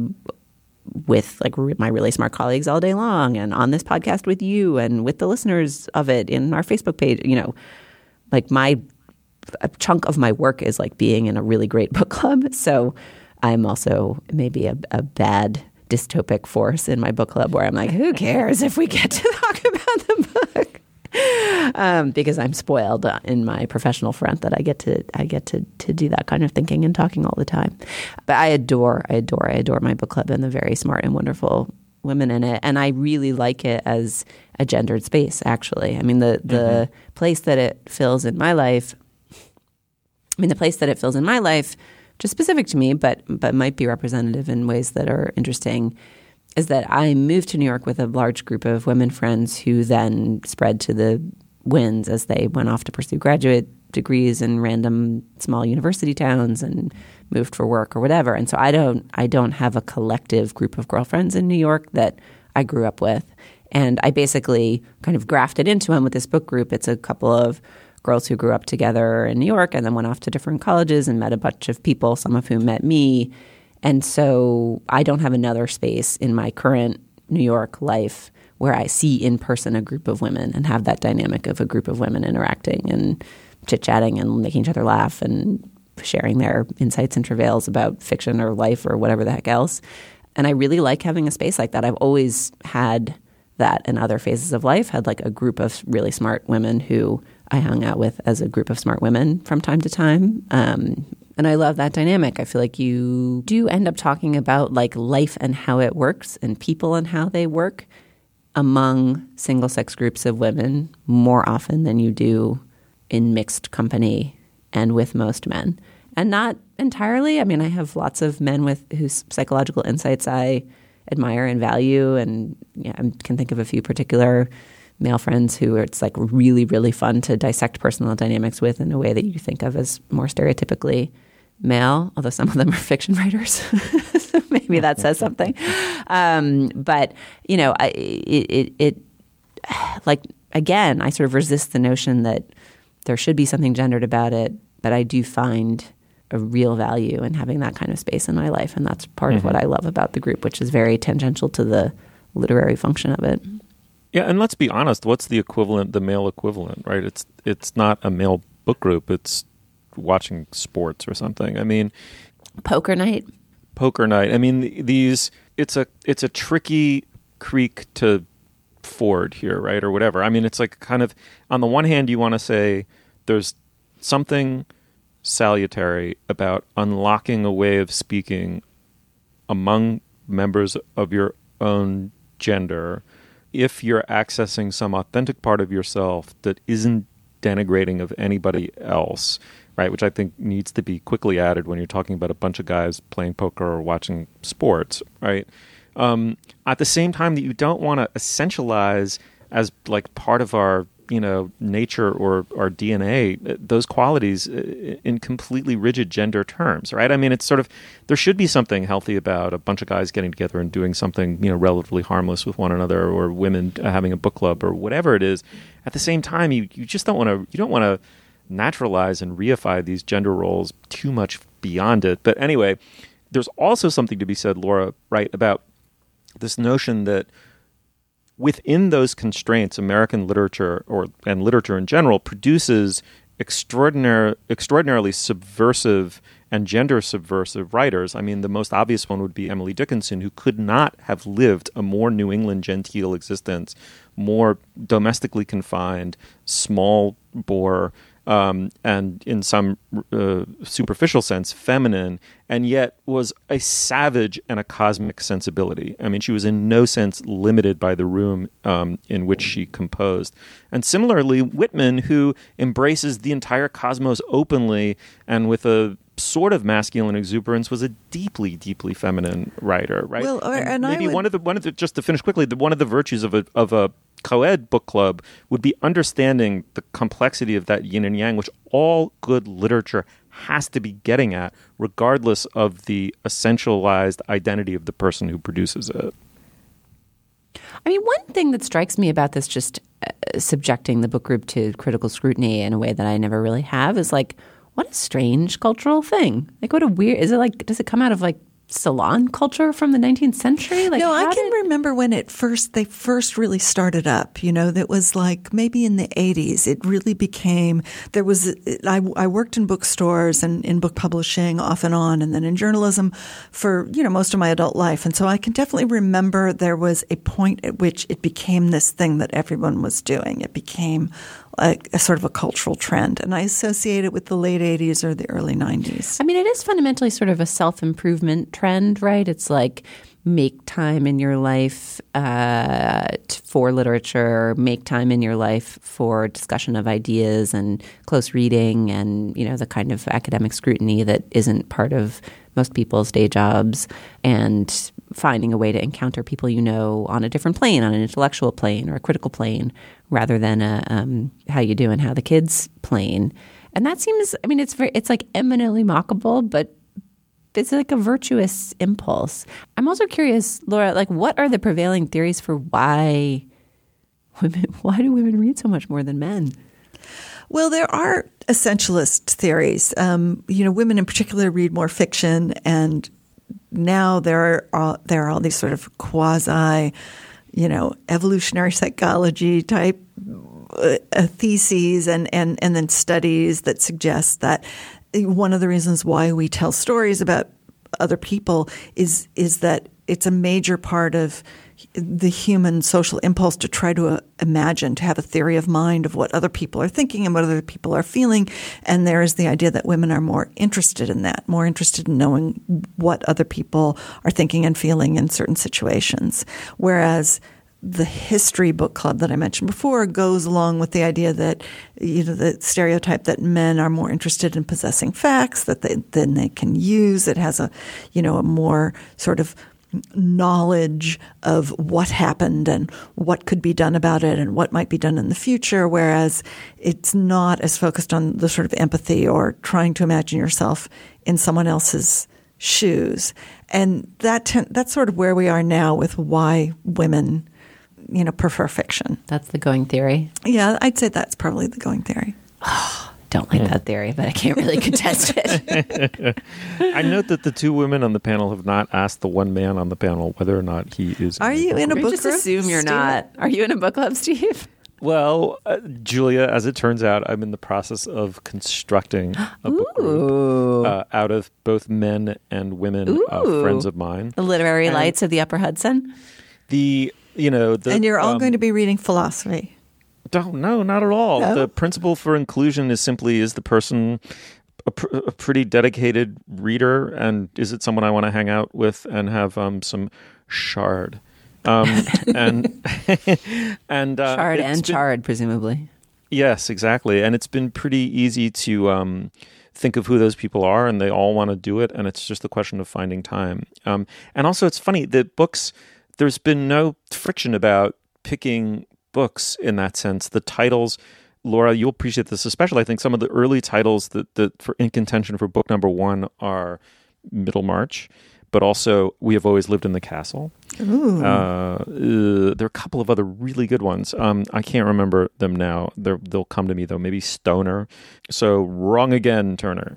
with like re- my really smart colleagues all day long, and on this podcast with you and with the listeners of it in our Facebook page. You know, like my a chunk of my work is like being in a really great book club. So I'm also maybe a, a bad dystopic force in my book club where I'm like, who cares if we get to talk about the book? Um, because I'm spoiled uh, in my professional front that I get to I get to to do that kind of thinking and talking all the time. But I adore, I adore, I adore my book club and the very smart and wonderful women in it. And I really like it as a gendered space, actually. I mean, the, the mm-hmm. place that it fills in my life, I mean, the place that it fills in my life, just specific to me, but but might be representative in ways that are interesting, is that I moved to New York with a large group of women friends who then spread to the winds as they went off to pursue graduate degrees in random small university towns and moved for work or whatever. And so I don't I don't have a collective group of girlfriends in New York that I grew up with. And I basically kind of grafted into them with this book group. It's a couple of girls who grew up together in New York and then went off to different colleges and met a bunch of people, some of whom met me. And so I don't have another space in my current New York life where I see in person a group of women and have that dynamic of a group of women interacting and chit-chatting and making each other laugh and sharing their insights and travails about fiction or life or whatever the heck else. And I really like having a space like that. I've always had that in other phases of life, had like a group of really smart women who I hung out with as a group of smart women from time to time. Um, and I love that dynamic. I feel like you do end up talking about like life and how it works and people and how they work among single-sex groups of women more often than you do in mixed company and with most men. And not entirely. I mean, I have lots of men with whose psychological insights I admire and value, and yeah, I can think of a few particular male friends who it's like really, really fun to dissect personal dynamics with in a way that you think of as more stereotypically male, although some of them are fiction writers. So maybe that says something. Um, but, you know, I, it, it, it, like, again, I sort of resist the notion that there should be something gendered about it, but I do find a real value in having that kind of space in my life. And that's part mm-hmm. of what I love about the group, which is very tangential to the literary function of it. Yeah, and let's be honest, what's the equivalent, the male equivalent, right? It's it's not a male book group. It's watching sports or something. I mean, poker night. Poker night. I mean, these it's a it's a tricky creek to ford here, right? Or whatever. I mean, it's like kind of on the one hand you want to say there's something salutary about unlocking a way of speaking among members of your own gender if you're accessing some authentic part of yourself that isn't denigrating of anybody else, right? Which I think needs to be quickly added when you're talking about a bunch of guys playing poker or watching sports, right? Um, at the same time that you don't want to essentialize as like part of our you know, nature or our D N A, those qualities in completely rigid gender terms, right? I mean, it's sort of, there should be something healthy about a bunch of guys getting together and doing something, you know, relatively harmless with one another, or women having a book club or whatever it is. At the same time, you, you just don't want to, you don't want to naturalize and reify these gender roles too much beyond it. But anyway, there's also something to be said, Laura, right, about this notion that within those constraints, American literature or and literature in general produces extraordinary, extraordinarily subversive and gender subversive writers. I mean, the most obvious one would be Emily Dickinson, who could not have lived a more New England genteel existence, more domestically confined, small bore, Um, and in some uh, superficial sense, feminine, and yet was a savage and a cosmic sensibility. I mean, she was in no sense limited by the room um, in which she composed. And similarly, Whitman, who embraces the entire cosmos openly and with a sort of masculine exuberance, was a deeply, deeply feminine writer, right? Well, or, and and maybe I would... one of the one of the just to finish quickly, the, one of the virtues of a of a co-ed book club would be understanding the complexity of that yin and yang, which all good literature has to be getting at, regardless of the essentialized identity of the person who produces it. I mean, one thing that strikes me about this, just uh, subjecting the book group to critical scrutiny in a way that I never really have, is like, what a strange cultural thing. Like, what a weird, is it like, does it come out of like salon culture from the nineteenth century? Like, no, I can did... remember when it first, they first really started up, you know, that was like maybe in the eighties, it really became, there was, I, I worked in bookstores and in book publishing off and on, and then in journalism for, you know, most of my adult life. And so I can definitely remember there was a point at which it became this thing that everyone was doing. It became A, a sort of a cultural trend. And I associate it with the late eighties or the early nineties. I mean, it is fundamentally sort of a self-improvement trend, right? It's like make time in your life uh, t- for literature, make time in your life for discussion of ideas and close reading and, you know, the kind of academic scrutiny that isn't part of most people's day jobs, and finding a way to encounter people you know on a different plane, on an intellectual plane or a critical plane, rather than a um, how you doing, how the kids plane. And that seems, I mean, it's very, it's like eminently mockable, but it's like a virtuous impulse. I'm also curious, Laura, like what are the prevailing theories for why women, why do women read so much more than men? Well, there are essentialist theories. Um, you know, women in particular read more fiction, and now there are all, there are all these sort of quasi, you know, evolutionary psychology type uh, theses and, and, and then studies that suggest that one of the reasons why we tell stories about other people is is that it's a major part of the human social impulse to try to uh, imagine, to have a theory of mind of what other people are thinking and what other people are feeling. And there is the idea that women are more interested in that, more interested in knowing what other people are thinking and feeling in certain situations. Whereas the history book club that I mentioned before goes along with the idea that, you know, the stereotype that men are more interested in possessing facts that they, than they can use. It has a, you know, a more sort of knowledge of what happened and what could be done about it and what might be done in the future, whereas it's not as focused on the sort of empathy or trying to imagine yourself in someone else's shoes. And that ten- that's sort of where we are now with why women, you know, prefer fiction. That's the going theory? Yeah, I'd say that's probably the going theory. Don't like that theory, but I can't really contest it. I note that the two women on the panel have not asked the one man on the panel whether or not he is. Are you in a book just group? assume you're Steve? not. Are you in a book club, Steve? Well, uh, Julia, as it turns out, I'm in the process of constructing a book group uh, out of both men and women, uh, friends of mine. The literary and lights of the Upper Hudson? The, you know, the, and you're all um, going to be reading philosophy. Don't, no, not at all. No? The principle for inclusion is simply, is the person a, pr- a pretty dedicated reader, and is it someone I want to hang out with and have um, some shard? Um, and and uh, Shard and been, charred, presumably. Yes, exactly. And it's been pretty easy to um, think of who those people are, and they all want to do it, and it's just a question of finding time. Um, and also, it's funny that books, there's been no friction about picking books in that sense. The titles, Laura, you'll appreciate this, especially I think some of the early titles that, that for in contention for book number one are Middlemarch, but also We Have Always Lived in the Castle. Ooh. Uh, uh, there are a couple of other really good ones. Um, I can't remember them now. They're, they'll come to me, though. Maybe Stoner. So wrong again, Turner.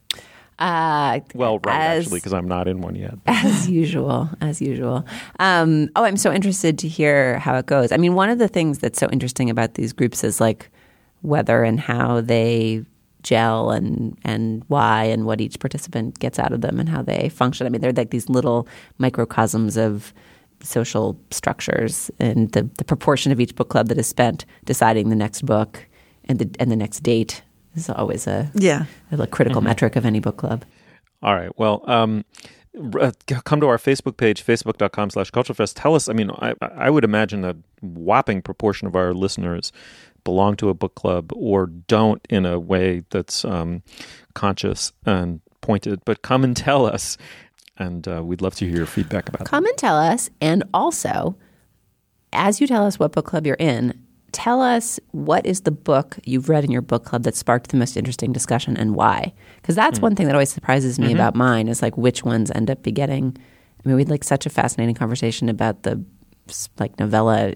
Uh, well, right, as, actually, because I'm not in one yet. As usual, as usual. Um, oh, I'm so interested to hear how it goes. I mean, one of the things that's so interesting about these groups is like whether and how they gel and and why and what each participant gets out of them and how they function. I mean, they're like these little microcosms of social structures, and the, the proportion of each book club that is spent deciding the next book and the and the next date is always a yeah a critical mm-hmm. metric of any book club. All right. Well, um, uh, come to our Facebook page, facebook.com slash culturefest. Tell us, I mean, I, I would imagine a whopping proportion of our listeners belong to a book club or don't in a way that's um, conscious and pointed. But come and tell us, and uh, we'd love to hear your feedback about it. Come and tell us, and also, as you tell us what book club you're in, tell us what is the book you've read in your book club that sparked the most interesting discussion and why. Because that's mm. one thing that always surprises me mm-hmm. about mine is like which ones end up begetting. I mean, we had like such a fascinating conversation about the like novella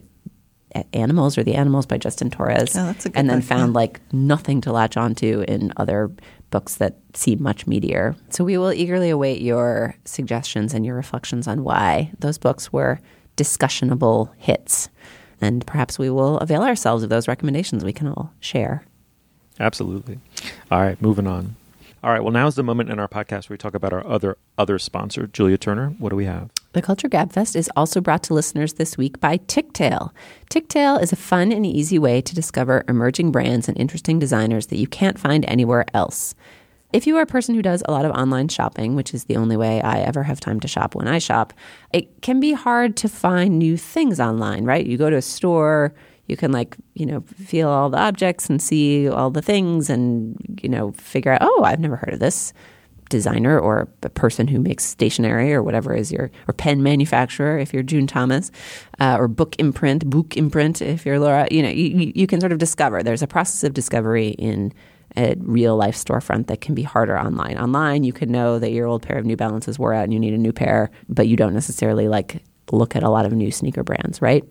Animals or The Animals by Justin Torres. Oh, that's a good and then book, found yeah. like nothing to latch onto in other books that seem much meatier. So we will eagerly await your suggestions and your reflections on why those books were discussionable hits. And perhaps we will avail ourselves of those recommendations we can all share. Absolutely. All right, moving on. All right, well, now is the moment in our podcast where we talk about our other other sponsor, Julia Turner. What do we have? The Culture Gabfest is also brought to listeners this week by Ticktail. Ticktail is a fun and easy way to discover emerging brands and interesting designers that you can't find anywhere else. If you are a person who does a lot of online shopping, which is the only way I ever have time to shop when I shop, it can be hard to find new things online, right? You go to a store, you can like, you know, feel all the objects and see all the things and, you know, figure out, oh, I've never heard of this designer or a person who makes stationery or whatever is your, or pen manufacturer if you're June Thomas, uh, or book imprint, book imprint if you're Laura. You know, you, you can sort of discover. There's a process of discovery in a real life storefront that can be harder online. Online, you can know that your old pair of New Balances wore out and you need a new pair, but you don't necessarily like look at a lot of new sneaker brands, right?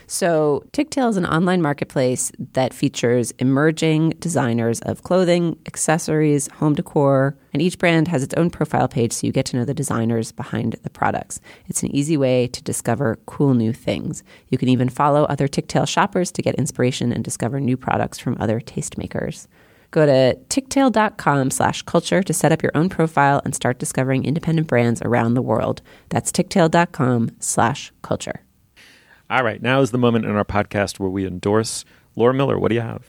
So Ticktail is an online marketplace that features emerging designers of clothing, accessories, home decor, and each brand has its own profile page so you get to know the designers behind the products. It's an easy way to discover cool new things. You can even follow other Ticktail shoppers to get inspiration and discover new products from other tastemakers. Go to ticktail.com slash culture to set up your own profile and start discovering independent brands around the world. That's ticktail.com slash culture. All right. Now is the moment in our podcast where we endorse. Laura Miller, what do you have?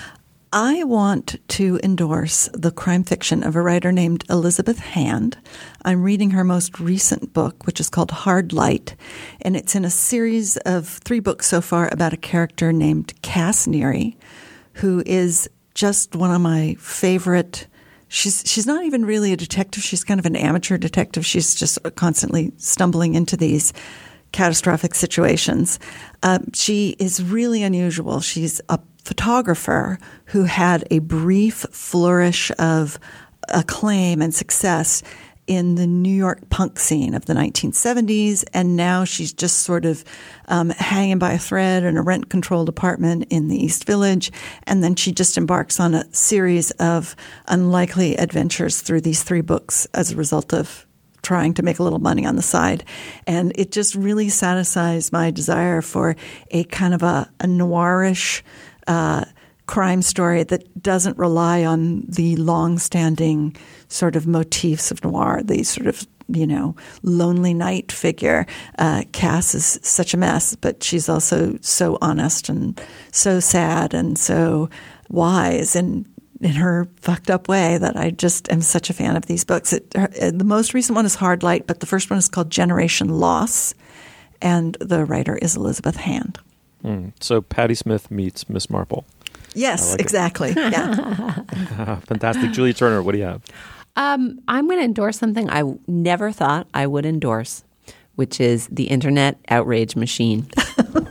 I want to endorse the crime fiction of a writer named Elizabeth Hand. I'm reading her most recent book, which is called Hard Light, and it's in a series of three books so far about a character named Cass Neary, who is just one of my favorite. She's she's not even really a detective. She's kind of an amateur detective. She's just constantly stumbling into these catastrophic situations. Uh, she is really unusual. She's a photographer who had a brief flourish of acclaim and success in the New York punk scene of the nineteen seventies, and now she's just sort of um, hanging by a thread in a rent-controlled apartment in the East Village, and then she just embarks on a series of unlikely adventures through these three books as a result of trying to make a little money on the side. And it just really satisfies my desire for a kind of a, a noirish uh, crime story that doesn't rely on the long-standing sort of motifs of noir, the sort of, you know, lonely knight figure. Uh, Cass is such a mess, but she's also so honest and so sad and so wise and in her fucked up way that I just am such a fan of these books. It, her, the most recent one is Hard Light, but the first one is called Generation Loss, and the writer is Elizabeth Hand. Mm. So Patti Smith meets Miss Marple. Yes, like exactly. Yeah. Fantastic. Julia Turner, what do you have? Um, I'm going to endorse something I never thought I would endorse, which is the Internet Outrage Machine.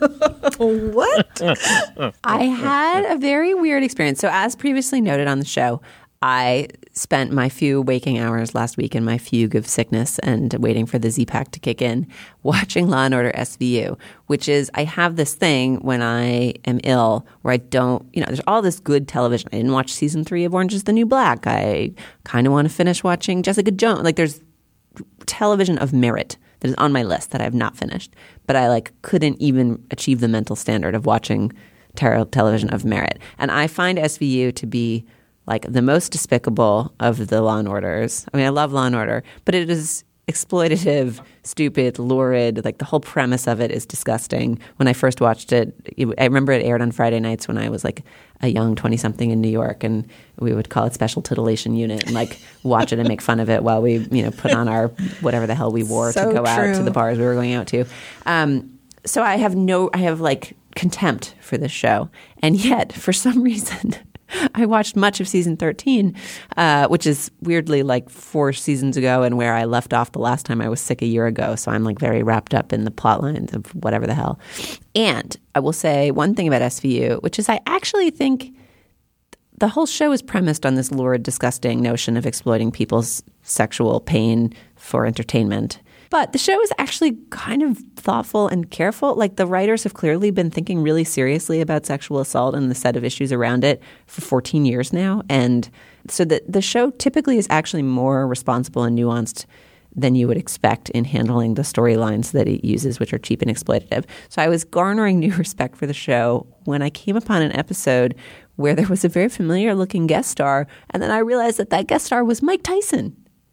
What? I had a very weird experience. So, as previously noted on the show, I spent my few waking hours last week in my fugue of sickness and waiting for the Z-Pack to kick in, watching Law and Order S V U, which is I have this thing when I am ill where I don't, you know, there's all this good television. I didn't watch season three of Orange is the New Black. I kind of want to finish watching Jessica Jones. Like there's television of merit that is on my list that I have not finished, but I like couldn't even achieve the mental standard of watching ter- television of merit. And I find S V U to be like the most despicable of the Law and Orders. I mean, I love Law and Order, but it is exploitative, stupid, lurid. Like the whole premise of it is disgusting. When I first watched it, I remember it aired on Friday nights when I was like a young twenty-something in New York, and we would call it Special Titillation Unit and like watch it and make fun of it while we, you know, put on our whatever the hell we wore So to go true. out to the bars we were going out to. Um, so I have no, I have like contempt for this show, and yet for some reason. I watched much of season thirteen, uh, which is weirdly like four seasons ago and where I left off the last time I was sick a year ago. So I'm like very wrapped up in the plot lines of whatever the hell. And I will say one thing about S V U, which is I actually think the whole show is premised on this lurid, disgusting notion of exploiting people's sexual pain for entertainment. But the show is actually kind of thoughtful and careful. Like the writers have clearly been thinking really seriously about sexual assault and the set of issues around it for fourteen years now. And so the, the show typically is actually more responsible and nuanced than you would expect in handling the storylines that it uses, which are cheap and exploitative. So I was garnering new respect for the show when I came upon an episode where there was a very familiar looking guest star. And then I realized that that guest star was Mike Tyson.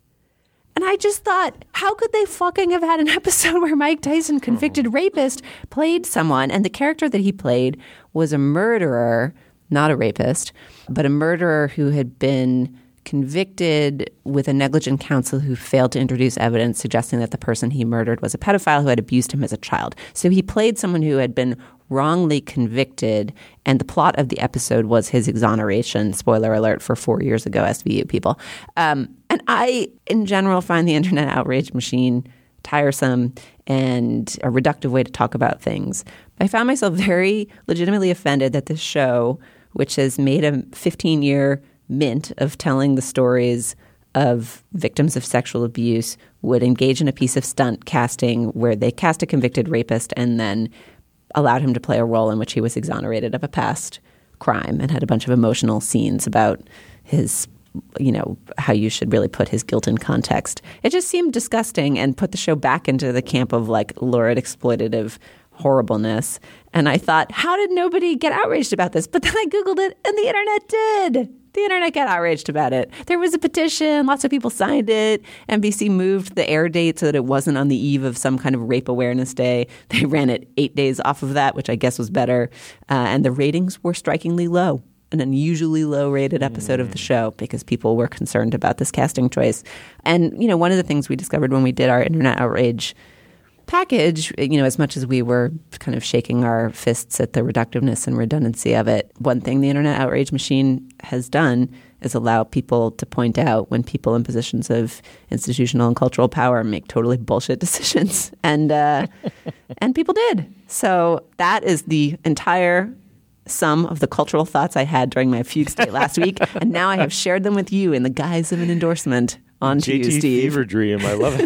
And I just thought, how could they fucking have had an episode where Mike Tyson, convicted rapist, played someone, and the character that he played was a murderer, not a rapist, but a murderer who had been convicted with a negligent counsel who failed to introduce evidence suggesting that the person he murdered was a pedophile who had abused him as a child. So he played someone who had been wrongly convicted, and the plot of the episode was his exoneration. Spoiler alert for four years ago, S V U people. Um, and I, in general, find the internet outrage machine tiresome and a reductive way to talk about things. I found myself very legitimately offended that this show, which has made a fifteen-year mint of telling the stories of victims of sexual abuse, would engage in a piece of stunt casting where they cast a convicted rapist and then allowed him to play a role in which he was exonerated of a past crime and had a bunch of emotional scenes about his, you know, how you should really put his guilt in context. It just seemed disgusting and put the show back into the camp of like lurid, exploitative horribleness. And I thought, how did nobody get outraged about this? But then I Googled it and the internet did. The internet got outraged about it. There was a petition. Lots of people signed it. N B C moved the air date so that it wasn't on the eve of some kind of rape awareness day. They ran it eight days off of that, which I guess was better. Uh, and the ratings were strikingly low, an unusually low rated episode mm. of the show because people were concerned about this casting choice. And, you know, one of the things we discovered when we did our internet outrage package, you know, as much as we were kind of shaking our fists at the reductiveness and redundancy of it, one thing the internet outrage machine has done is allow people to point out when people in positions of institutional and cultural power make totally bullshit decisions. And uh, and people did. So that is the entire sum of the cultural thoughts I had during my fugue state last week. And now I have shared them with you in the guise of an endorsement. On to you, Steve. Fever dream. I love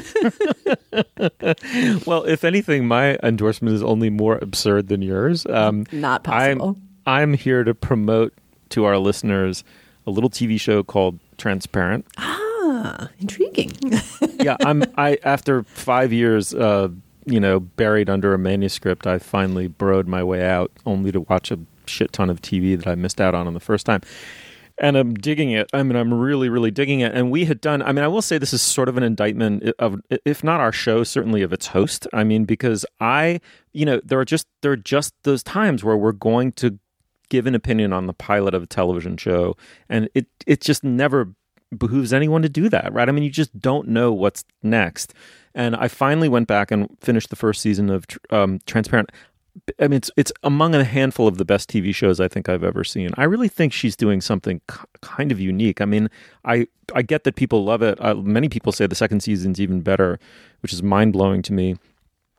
it. Well, if anything, my endorsement is only more absurd than yours. Um, Not possible. I'm, I'm here to promote to our listeners a little T V show called Transparent. Ah, intriguing. yeah, I'm. I after five years, uh, you know, buried under a manuscript, I finally burrowed my way out, only to watch a shit ton of T V that I missed out on on the first time. And I'm digging it. I mean, I'm really, really digging it. And we had done, I mean, I will say this is sort of an indictment of, if not our show, certainly of its host. I mean, because I, you know, there are just, there are just those times where we're going to give an opinion on the pilot of a television show. And it, it just never behooves anyone to do that, right? I mean, you just don't know what's next. And I finally went back and finished the first season of um, Transparent. I mean, it's it's among a handful of the best T V shows I think I've ever seen. I really think she's doing something k- kind of unique. I mean, I I get that people love it. Uh, many people say the second season's even better, which is mind-blowing to me.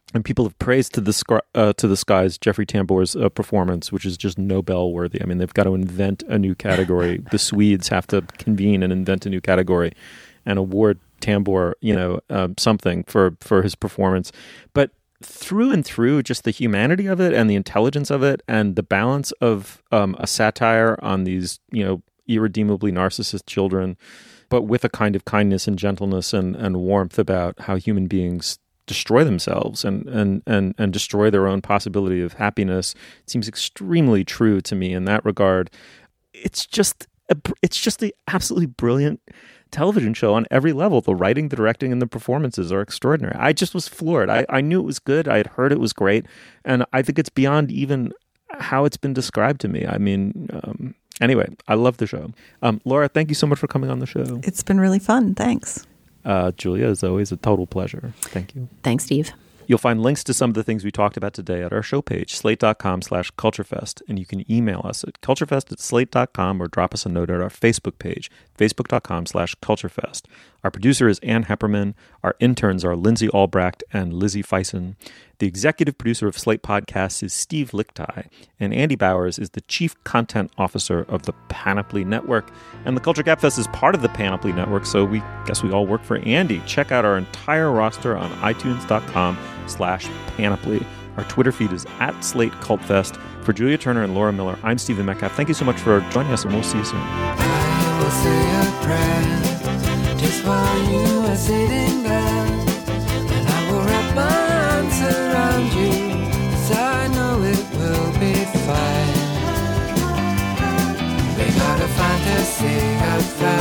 And people have praised to the sc- uh, to the skies Jeffrey Tambor's uh, performance, which is just Nobel worthy. I mean, they've got to invent a new category. The Swedes have to convene and invent a new category and award Tambor, you know, uh, something for, for his performance. But through and through, just the humanity of it and the intelligence of it and the balance of um, a satire on these, you know, irredeemably narcissist children, but with a kind of kindness and gentleness and, and warmth about how human beings destroy themselves and, and, and, and destroy their own possibility of happiness. It seems extremely true to me in that regard. It's just a, it's just the absolutely brilliant television show on every level. The writing, the directing, and the performances are extraordinary. I just was floored. I, I knew it was good. I had heard it was great. And I think it's beyond even how it's been described to me. I mean, um, anyway, I love the show. Um, Laura, thank you so much for coming on the show. It's been really fun. Thanks. Uh, Julia, as always, a total pleasure. Thank you. Thanks, Steve. You'll find links to some of the things we talked about today at our show page, slate.com slash culturefest. And you can email us at culturefest at slate dot com or drop us a note at our Facebook page, facebook.com slash culturefest. Our producer is Ann Hepperman. Our interns are Lindsay Albrecht and Lizzie Feisen. The executive producer of Slate Podcasts is Steve Lichtai. And Andy Bowers is the chief content officer of the Panoply Network. And the Culture Gabfest is part of the Panoply Network, so we guess we all work for Andy. Check out our entire roster on itunes.com slash panoply. Our Twitter feed is at Slate Cult Fest. For Julia Turner and Laura Miller, I'm Stephen Metcalf. Thank you so much for joining us, and we'll see you soon. I will say a prayer just while you are sitting there, and I will wrap my arms around you, 'cause I know it will be fine. We got a fantasy of